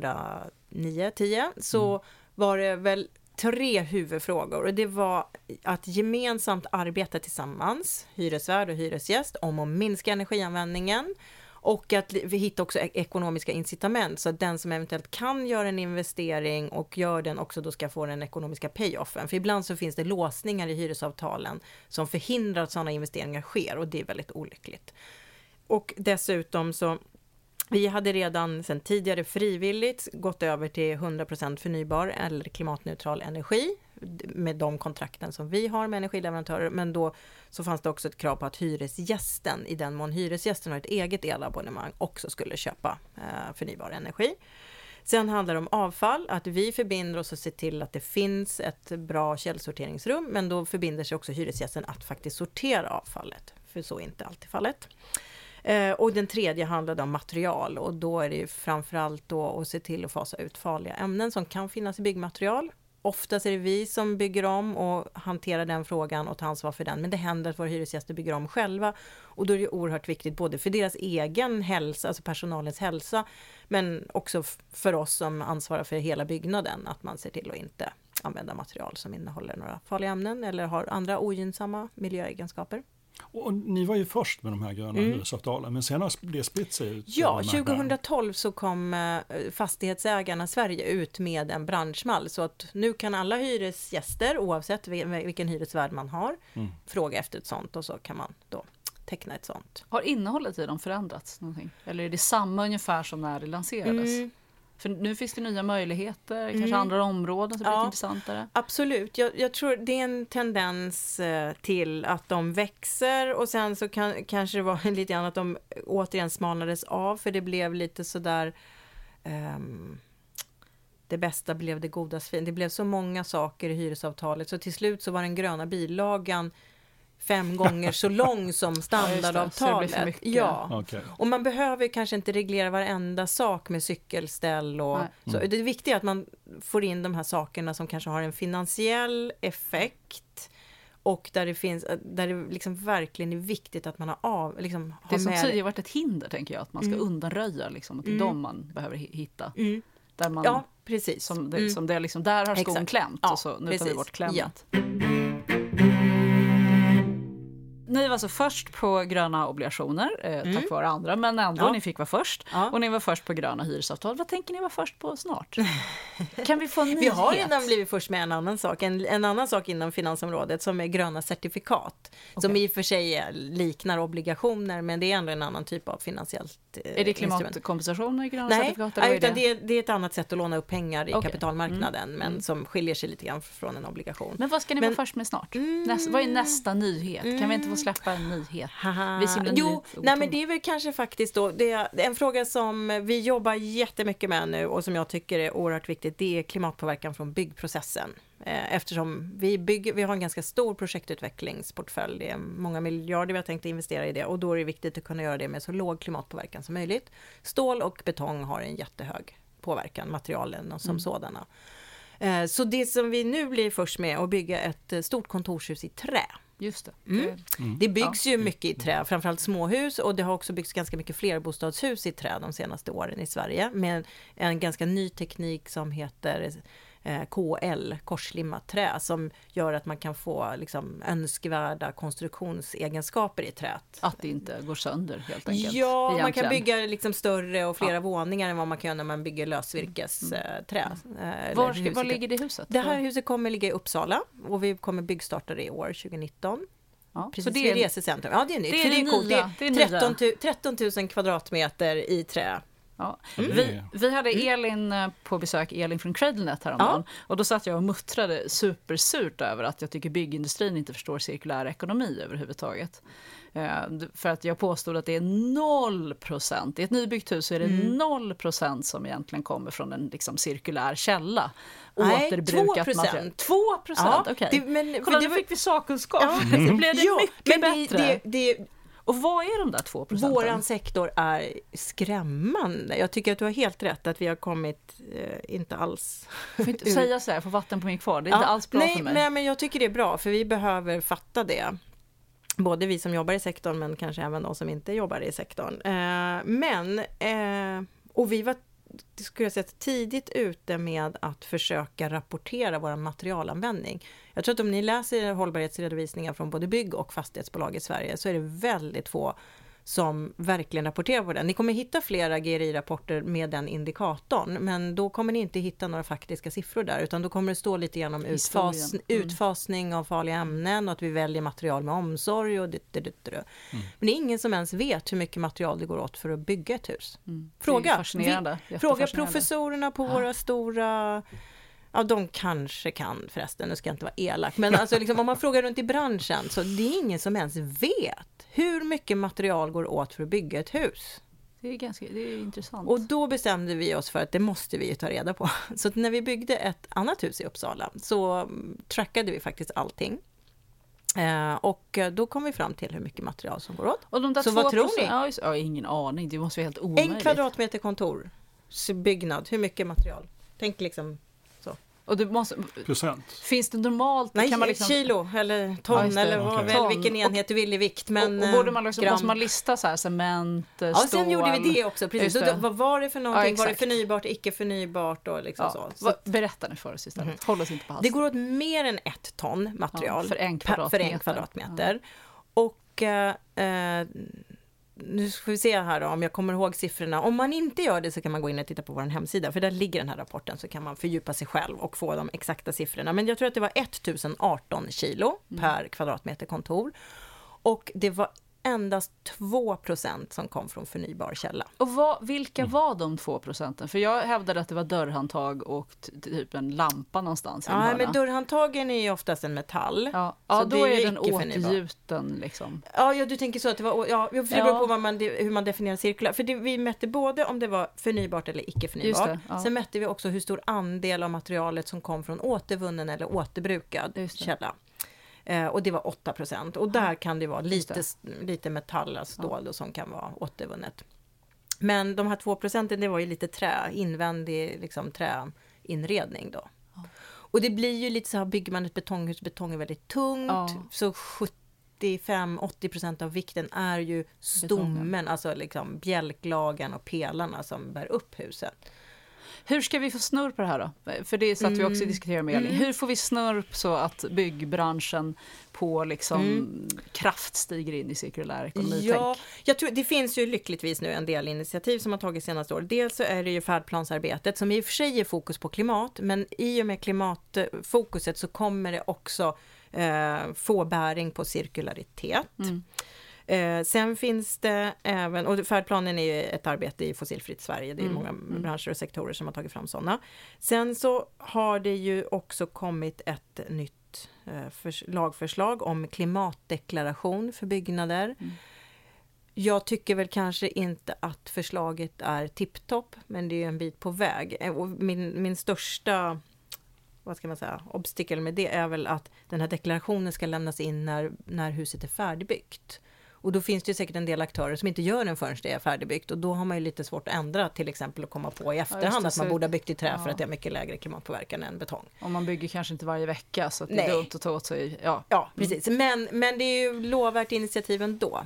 2009-10 så var det väl 3 huvudfrågor, och det var att gemensamt arbeta tillsammans, hyresvärd och hyresgäst, om att minska energianvändningen. Och att vi hittar också ekonomiska incitament så att den som eventuellt kan göra en investering och gör den också då ska få den ekonomiska payoffen. För ibland så finns det låsningar i hyresavtalen som förhindrar att sådana investeringar sker, och det är väldigt olyckligt. Och dessutom så, vi hade redan sedan tidigare frivilligt gått över till 100% förnybar eller klimatneutral energi med de kontrakten som vi har med energileverantörer, men då så fanns det också ett krav på att hyresgästen, i den mån hyresgästen har ett eget elabonnemang, också skulle köpa förnybar energi. Sen handlar det om avfall, att vi förbinder oss att se till att det finns ett bra källsorteringsrum, men då förbinder sig också hyresgästen att faktiskt sortera avfallet, för så är inte alltid fallet. Och den tredje handlade om material, och då är det ju framförallt då att se till att fasa ut farliga ämnen som kan finnas i byggmaterial. Oftast är det vi som bygger om och hanterar den frågan och tar ansvar för den. Men det händer att våra hyresgäster bygger om själva. Och då är det oerhört viktigt både för deras egen hälsa, alltså personalens hälsa, men också för oss som ansvarar för hela byggnaden, att man ser till att inte använda material som innehåller några farliga ämnen eller har andra ogynnsamma miljöegenskaper. Och ni var ju först med de här gröna hyresavtalen, men sen har det spritt sig ut. Ja, 2012 så kom Fastighetsägarna Sverige ut med en branschmall, så att nu kan alla hyresgäster, oavsett vilken hyresvärd man har, fråga efter ett sånt, och så kan man då teckna ett sånt. Har innehållet i dem förändrats någonting? Eller är det samma ungefär som när det lanserades? För nu finns det nya möjligheter, kanske andra områden som blir intressantare. Absolut, jag tror det är en tendens till att de växer, och sen så kanske det var lite grann att de återigen smalnades av, för det blev lite sådär det bästa blev det godas fin. Det blev så många saker i hyresavtalet, så till slut så var den gröna bilagan 5 gånger så lång som standardavtalet. Okay. Och man behöver kanske inte reglera varenda sak med cykelställ och så. Det är viktigt att man får in de här sakerna som kanske har en finansiell effekt, och där det liksom verkligen är viktigt att man har det som tidigare varit ett hinder, tänker jag, att man ska undanröja liksom, att det är de man behöver hitta. Där man, precis. Som det liksom, där har skon klämt, och så nu tar vi bort klämmet. Ja. Ni var alltså först på gröna obligationer, tack vare andra, men ändå ni fick vara först. Och ni var först på gröna hyresavtal. Vad tänker ni vara först på snart? Kan vi få en nyhet? Vi har redan blivit först med en annan sak. En annan sak inom finansområdet som är gröna certifikat. Som i och för sig liknar obligationer, men det är ändå en annan typ av finansiellt Är det klimatkompensation i gröna certifikat? Nej, utan det är ett annat sätt att låna upp pengar i kapitalmarknaden, men som skiljer sig lite grann från en obligation. Men vad ska ni vara först med snart? Vad är nästa nyhet? Kan vi inte få släppa en nyhet? Men det är väl kanske faktiskt då, det är en fråga som vi jobbar jättemycket med nu och som jag tycker är oerhört viktigt. Det är klimatpåverkan från byggprocessen. Eftersom vi har en ganska stor projektutvecklingsportfölj. Det är många miljarder vi har tänkt investera i det, och då är det viktigt att kunna göra det med så låg klimatpåverkan som möjligt. Stål och betong har en jättehög påverkan, materialen som sådana. Så det som vi nu blir först med att bygga ett stort kontorshus i trä. Just det. Det byggs ju mycket i trä, framförallt småhus, och det har också byggts ganska mycket flerbostadshus i trä de senaste åren i Sverige med en ganska ny teknik som heter KL, korslimmat trä, som gör att man kan få liksom önskvärda konstruktionsegenskaper i träet. Att det inte går sönder helt enkelt. Ja, egentligen. Man kan bygga liksom större och flera våningar än vad man kan göra när man bygger lösvirkesträ. Var ligger det huset? Det här huset kommer ligga i Uppsala, och vi kommer byggstarta det i år 2019. Ja, precis, så det är resecentrum. Ja, det är nytt. Det är 13 000 kvadratmeter i trä. Ja. Vi hade Elin på besök, Elin från Cradlenet häromdagen. Och då satt jag och muttrade supersurt över att jag tycker byggindustrin inte förstår cirkulär ekonomi överhuvudtaget. För att jag påstod att det är 0%. I ett nybyggt hus så är det 0% som egentligen kommer från en liksom cirkulär källa. Nej, återbrukat 2%. Material. 2%? Ja, okej. Kolla, nu fick vi sakkunskap. Det blev mycket bättre. Och vad är de där 2%? Våran sektor är skrämmande. Jag tycker att du har helt rätt att vi har kommit inte alls... Jag får inte säga så här, får vatten på min kvar. Det är inte alls bra för mig. Nej, men jag tycker det är bra, för vi behöver fatta det. Både vi som jobbar i sektorn, men kanske även de som inte jobbar i sektorn. Och vi var, skulle jag säga, tidigt ute med att försöka rapportera vår materialanvändning. Jag tror att om ni läser hållbarhetsredovisningar från både bygg- och fastighetsbolag i Sverige så är det väldigt få som verkligen rapporterar på den. Ni kommer hitta flera GRI-rapporter med den indikatorn, men då kommer ni inte hitta några faktiska siffror där, utan då kommer det stå lite grann om utfasning av farliga ämnen och att vi väljer material med omsorg och Men det är ingen som ens vet hur mycket material det går åt för att bygga ett hus. Fråga professorerna på våra stora... Ja, de kanske kan förresten, nu ska jag inte vara elak. Men alltså, liksom, om man frågar runt i branschen så det är ingen som ens vet hur mycket material går åt för att bygga ett hus. Det är intressant. Och då bestämde vi oss för att det måste vi ta reda på. Så att när vi byggde ett annat hus i Uppsala så trackade vi faktiskt allting. Och då kom vi fram till hur mycket material som går åt. Och de där så vad tror ni? Ja, ingen aning, det måste vara helt omöjligt. 1 kvadratmeter kontor, byggnad, hur mycket material? Tänk liksom... Och det måste, procent. Finns det normalt? Nej, kan man liksom, kilo eller ton eller väl vilken enhet du vill i vikt. Men, och borde man liksom, måste man lista så här, cement, stål? Ja, sen gjorde vi det också. Precis. Det. Vad var det för någonting? Var det förnybart, icke förnybart och liksom så. Berätta nu för oss istället. Håll oss inte på halsen. Det går åt mer än 1 ton material för 1 kvadratmeter. För 1 kvadratmeter. Och... nu ska vi se här då, om jag kommer ihåg siffrorna. Om man inte gör det så kan man gå in och titta på vår hemsida, för där ligger den här rapporten, så kan man fördjupa sig själv och få de exakta siffrorna. Men jag tror att det var 1018 kilo per kvadratmeter kontor. Och det var endast 2% som kom från förnybar källa. Och vilka var de 2%? För jag hävdade att det var dörrhandtag och typ en lampa någonstans. Ja, men dörrhandtagen är ju oftast en metall. Ja, så då är den återgjuten liksom. Ja, du tänker så att det var... det beror på hur man definierar cirkulär. För vi mätte både om det var förnybart eller icke förnybart. Sen mätte vi också hur stor andel av materialet som kom från återvunnen eller återbrukad källa. Och det var 8%. Och där kan det vara lite metall, stål som kan vara återvunnet. Men de här 2%, det var ju lite invändig liksom träinredning då. Och det blir ju lite så här, bygger man ett betonghus, betong är väldigt tungt. Så 75-80% av vikten är ju stommen, alltså liksom bjälklagen och pelarna som bär upp huset. Hur ska vi få snurr på det här då? För det satt vi också diskutera med Elin. Hur får vi snurr så att byggbranschen på liksom kraft stiger in i cirkulär ekonomi? Ja, jag tror det finns ju lyckligtvis nu en del initiativ som har tagit senaste år. Dels så är det ju färdplansarbetet som i och för sig är fokus på klimat, men i och med klimatfokuset så kommer det också få bäring på cirkularitet. Sen finns det även, och färdplanen är ju ett arbete i Fossilfritt Sverige, det är många branscher och sektorer som har tagit fram sådana. Sen så har det ju också kommit ett nytt lagförslag om klimatdeklaration för byggnader. Jag tycker väl kanske inte att förslaget är tipptopp, men det är ju en bit på väg. Och min största obstacle med det är väl att den här deklarationen ska lämnas in när huset är färdigbyggt. Och då finns det ju säkert en del aktörer som inte gör den förrän det är färdigbyggt. Och då har man ju lite svårt att ändra, till exempel att komma på i efterhand att man borde ha byggt i trä för att det har mycket lägre klimatpåverkan än betong. Och man bygger kanske inte varje vecka, så att det är dumt att ta åt sig. Ja, precis. Men det är ju lovvärt initiativ ändå.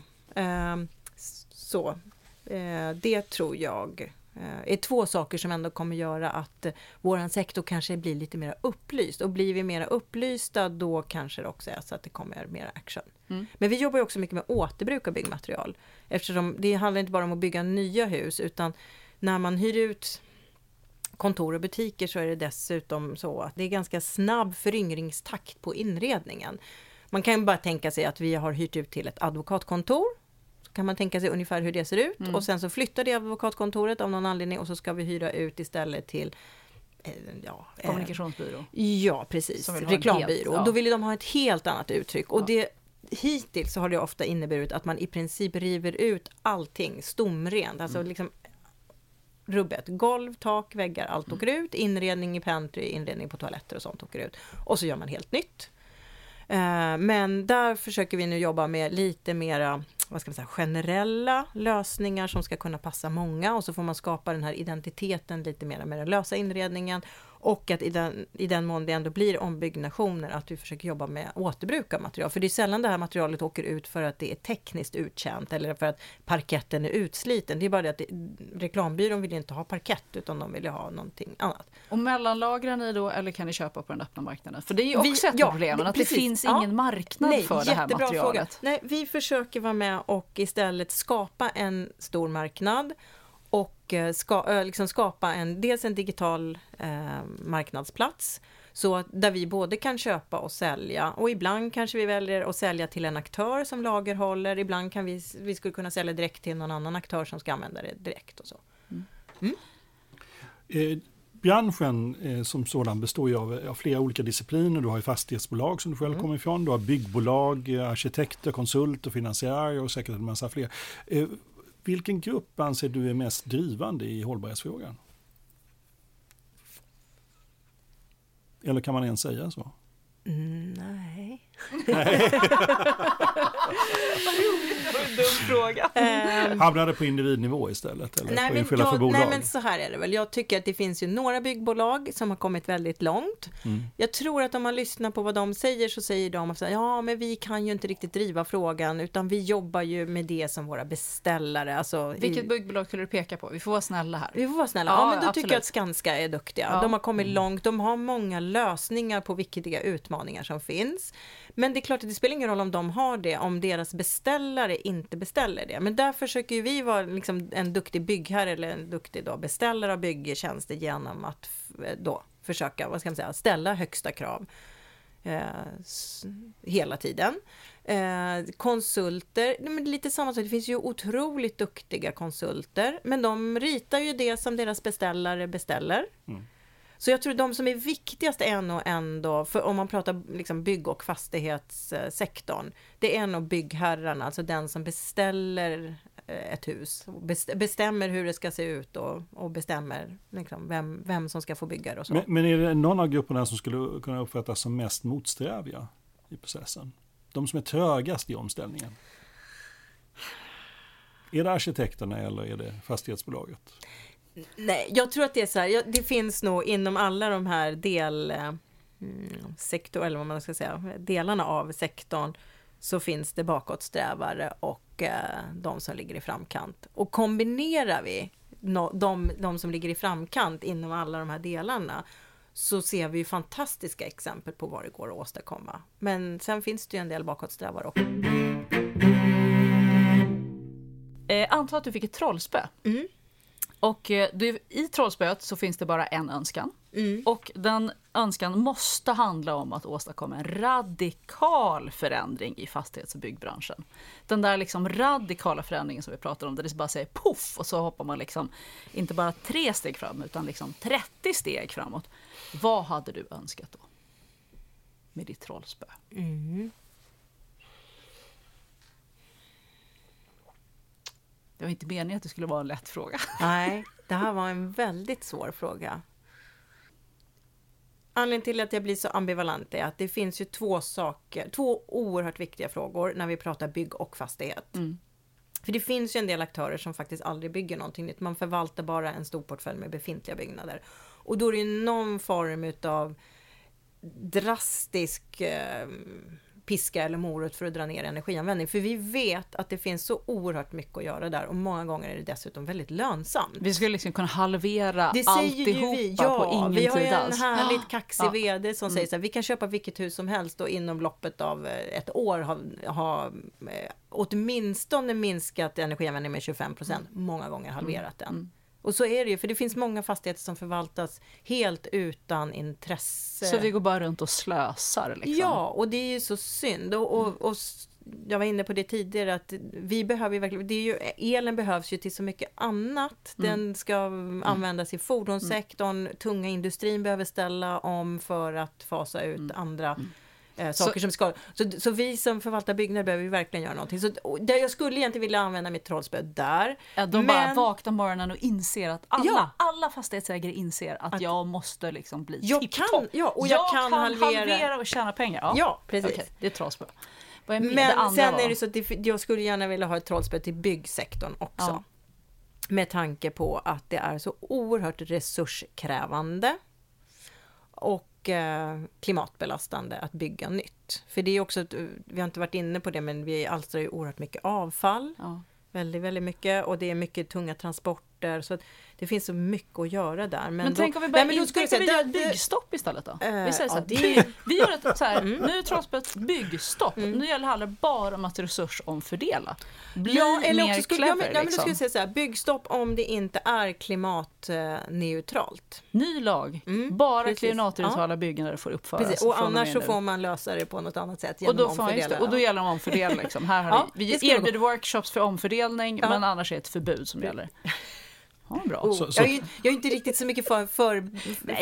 Det tror jag är 2 saker som ändå kommer göra att våran sektor kanske blir lite mer upplyst. Och blir vi mer upplysta, då kanske det också är så att det kommer mer action. Men vi jobbar ju också mycket med återbruk av byggmaterial. Eftersom det handlar inte bara om att bygga nya hus, utan när man hyr ut kontor och butiker så är det dessutom så att det är ganska snabb föryngringstakt på inredningen. Man kan ju bara tänka sig att vi har hyrt ut till ett advokatkontor. kan man tänka sig ungefär hur det ser ut. Och sen så flyttar det advokatkontoret av någon anledning och så ska vi hyra ut istället till kommunikationsbyrå. Ja, precis. Reklambyrå. Då vill de ha ett helt annat uttryck. Och hittills så har det ofta inneburit att man i princip river ut allting stomrent. Alltså liksom rubbet. Golv, tak, väggar, allt åker ut. Inredning i pantry, inredning på toaletter och sånt åker ut. Och så gör man helt nytt. Men där försöker vi nu jobba med lite mera, vad ska man säga, generella lösningar som ska kunna passa många, och så får man skapa den här identiteten lite mer med den lösa inredningen, och att i den mån det ändå blir ombyggnationer att vi försöker jobba med återbruk av material, för det är sällan det här materialet åker ut för att det är tekniskt uttjänt eller för att parketten är utsliten. Det är bara det att reklambyrån vill inte ha parkett utan de vill ha någonting annat. Och mellanlagrar ni då, eller kan ni köpa på den öppna marknaden? För det är ju också ett problem att det finns ingen marknad för det här materialet. Fråga. Nej, vi försöker vara med och istället skapa en stor marknad och skapa dels en digital marknadsplats, så att, där vi både kan köpa och sälja, och ibland kanske vi väljer att sälja till en aktör som lagerhåller, ibland kan vi skulle kunna sälja direkt till någon annan aktör som ska använda det direkt och så. Branschen som sådan består ju av flera olika discipliner. Du har ju fastighetsbolag som du själv kommer ifrån, du har byggbolag, arkitekter, konsulter, finansiärer och säkert en massa fler. Vilken grupp anser du är mest drivande i hållbarhetsfrågan? Eller kan man ens säga så? Nej. Dum fråga. Hamnar det på individnivå istället? Eller Nej, på enskilda för bolag? Nej, men så här är det väl. Jag tycker att det finns ju några byggbolag som har kommit väldigt långt. Jag tror att om man lyssnar på vad de säger, så säger de att men vi kan ju inte riktigt driva frågan, utan vi jobbar ju med det som våra beställare. Alltså, vilket byggbolag skulle du peka på? Vi får vara snälla här. Vi får vara snälla. Ja, men då tycker jag att Skanska är duktiga. Ja. De har kommit långt. De har många lösningar på viktiga utmaningar som finns. Men det är klart att det spelar ingen roll om de har det, om deras beställare inte beställer det. Men där försöker vi vara liksom en duktig byggherre eller en duktig beställare av byggtjänster genom att försöka ställa högsta krav hela tiden. Konsulter, men lite samma sak. Det finns ju otroligt duktiga konsulter, men de ritar ju det som deras beställare beställer. Så jag tror de som är viktigast är nog ändå, för om man pratar liksom bygg- och fastighetssektorn, det är nog byggherrarna, alltså den som beställer ett hus, bestämmer hur det ska se ut och bestämmer liksom vem som ska få bygga det och så. Men är det någon av grupperna som skulle kunna uppfattas som mest motsträviga i processen? De som är trögast i omställningen? Är det arkitekterna eller är det fastighetsbolaget? Nej, jag tror att det är så här, det finns nog inom alla de här eller vad man ska säga, delarna av sektorn, så finns det bakåtsträvare och de som ligger i framkant. Och kombinerar vi de som ligger i framkant inom alla de här delarna, så ser vi ju fantastiska exempel på vad det går att åstadkomma. Men sen finns det ju en del bakåtsträvare också. Anta att du fick ett trollspö. Och i trollspöet så finns det bara en önskan. Och den önskan måste handla om att åstadkomma en radikal förändring i fastighets- och byggbranschen. Den där liksom radikala förändringen som vi pratar om, där det bara säger poff och så hoppar man liksom inte bara 3 steg fram utan liksom 30 steg framåt. Vad hade du önskat då med ditt trollspö? Det var inte meningen att det skulle vara en lätt fråga. Nej, det här var en väldigt svår fråga. Anledningen till att jag blir så ambivalent är att det finns ju två oerhört viktiga frågor när vi pratar bygg och fastighet. För det finns ju en del aktörer som faktiskt aldrig bygger någonting nytt. Man förvaltar bara en stor portfölj med befintliga byggnader. Och då är det ju någon form av drastisk piska eller morot för att dra ner energianvändning. För vi vet att det finns så oerhört mycket att göra där, och många gånger är det dessutom väldigt lönsamt. Vi skulle liksom kunna halvera alltihopa på ingen tid. Vi har ju en härligt kaxig vd som säger så här: vi kan köpa vilket hus som helst och inom loppet av ett år ha åtminstone minskat energianvändning med 25%, många gånger halverat den. Och så är det ju, för det finns många fastigheter som förvaltas helt utan intresse. Så vi går bara runt och slösar liksom. Ja, och det är ju så synd. Och jag var inne på det tidigare, att vi behöver verkligen, elen behövs ju till så mycket annat. Den ska användas i fordonssektorn, tunga industrin behöver ställa om för att fasa ut andra saker som ska... Så vi som förvaltar byggnader behöver ju verkligen göra någonting. Så där jag skulle egentligen vilja använda mitt trollspö där. Ja, de bara vaknar morgonen och inser att alla fastighetsägare inser att jag måste liksom bli tipptopp. Jag kan halvera och tjäna pengar. Ja, precis. Okay, det är trollspö. Men sen är det så att jag skulle gärna vilja ha ett trollspö till byggsektorn också. Ja. Med tanke på att det är så oerhört resurskrävande och klimatbelastande att bygga nytt. För det är också, vi har inte varit inne på det, men vi alstrar ju oerhört mycket avfall. Ja. Väldigt, väldigt mycket. Och det är mycket tunga transporter. Så att det finns så mycket att göra där. Men tänk om vi börjar göra ett byggstopp istället då? Vi säger så här, vi gör ett så här, nu är trots byggstopp. Nu gäller det bara om att resursomfördela. Då skulle jag säga så här, byggstopp om det inte är klimatneutralt. Ny lag. Bara klimatneutrala byggnader får uppföras. Precis. Och annars så får man lösa det på något annat sätt genom omfördela. Och då gäller det omfördela. Liksom. Här har vi erbjuder workshops för omfördelning, men annars är det ett förbud som gäller. Ja, bra. Jag är inte riktigt så mycket för förbud.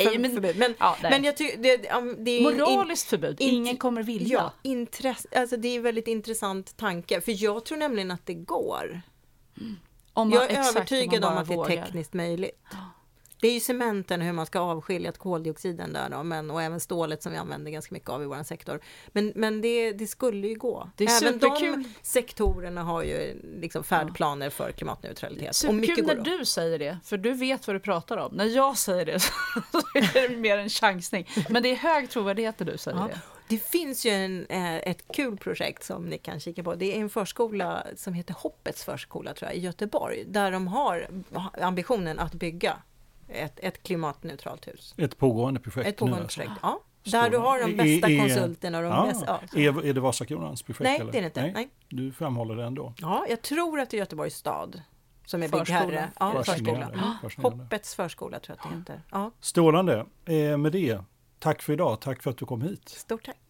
Men jag tycker det är moraliskt förbud. Ingen kommer vilja. Alltså det är en väldigt intressant tanke. För jag tror nämligen att det går. Jag är övertygad om att det är tekniskt möjligt. Det är ju cementen hur man ska avskilja koldioxiden där då, och även stålet som vi använder ganska mycket av i vår sektor. Men det skulle ju gå. Det är även de sektorerna har ju liksom färdplaner för klimatneutralitet. Superkul när du säger det, för du vet vad du pratar om. När jag säger det så är det mer en chansning. Men det är hög trovärdighet när du säger det. Det finns ju ett kul projekt som ni kan kika på. Det är en förskola som heter Hoppets förskola tror jag, i Göteborg. Där de har ambitionen att bygga ett klimatneutralt hus. Ett pågående projekt. Ett pågående projekt, ja. Där du har de bästa konsulterna. Och de bästa, är det Vasakronans projekt? Nej, eller? det är det inte. Nej. Du framhåller det ändå. Ja, jag tror att det är Göteborgs stad som är byggherre. Ja, förskola. Hoppets förskola tror jag att det heter. Ja. Strålande. Med det, tack för idag. Tack för att du kom hit. Stort tack.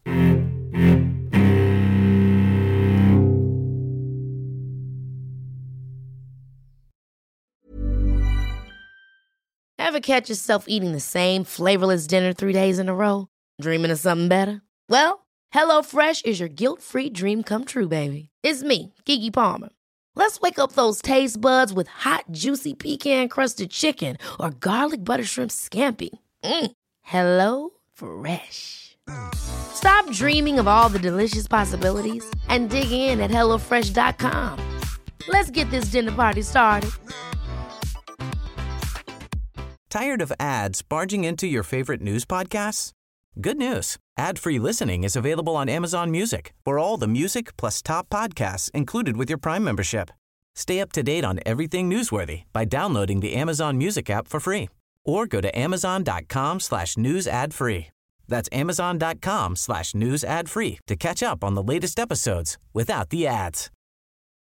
Ever catch yourself eating the same flavorless dinner 3 days in a row? Dreaming of something better? Well, HelloFresh is your guilt-free dream come true, baby. It's me, Keke Palmer. Let's wake up those taste buds with hot, juicy pecan-crusted chicken or garlic butter shrimp scampi. Hello Fresh. Stop dreaming of all the delicious possibilities and dig in at HelloFresh.com. Let's get this dinner party started. Tired of ads barging into your favorite news podcasts? Good news. Ad-free listening is available on Amazon Music for all the music plus top podcasts included with your Prime membership. Stay up to date on everything newsworthy by downloading the Amazon Music app for free or go to amazon.com/news ad free. That's amazon.com/news ad free to catch up on the latest episodes without the ads.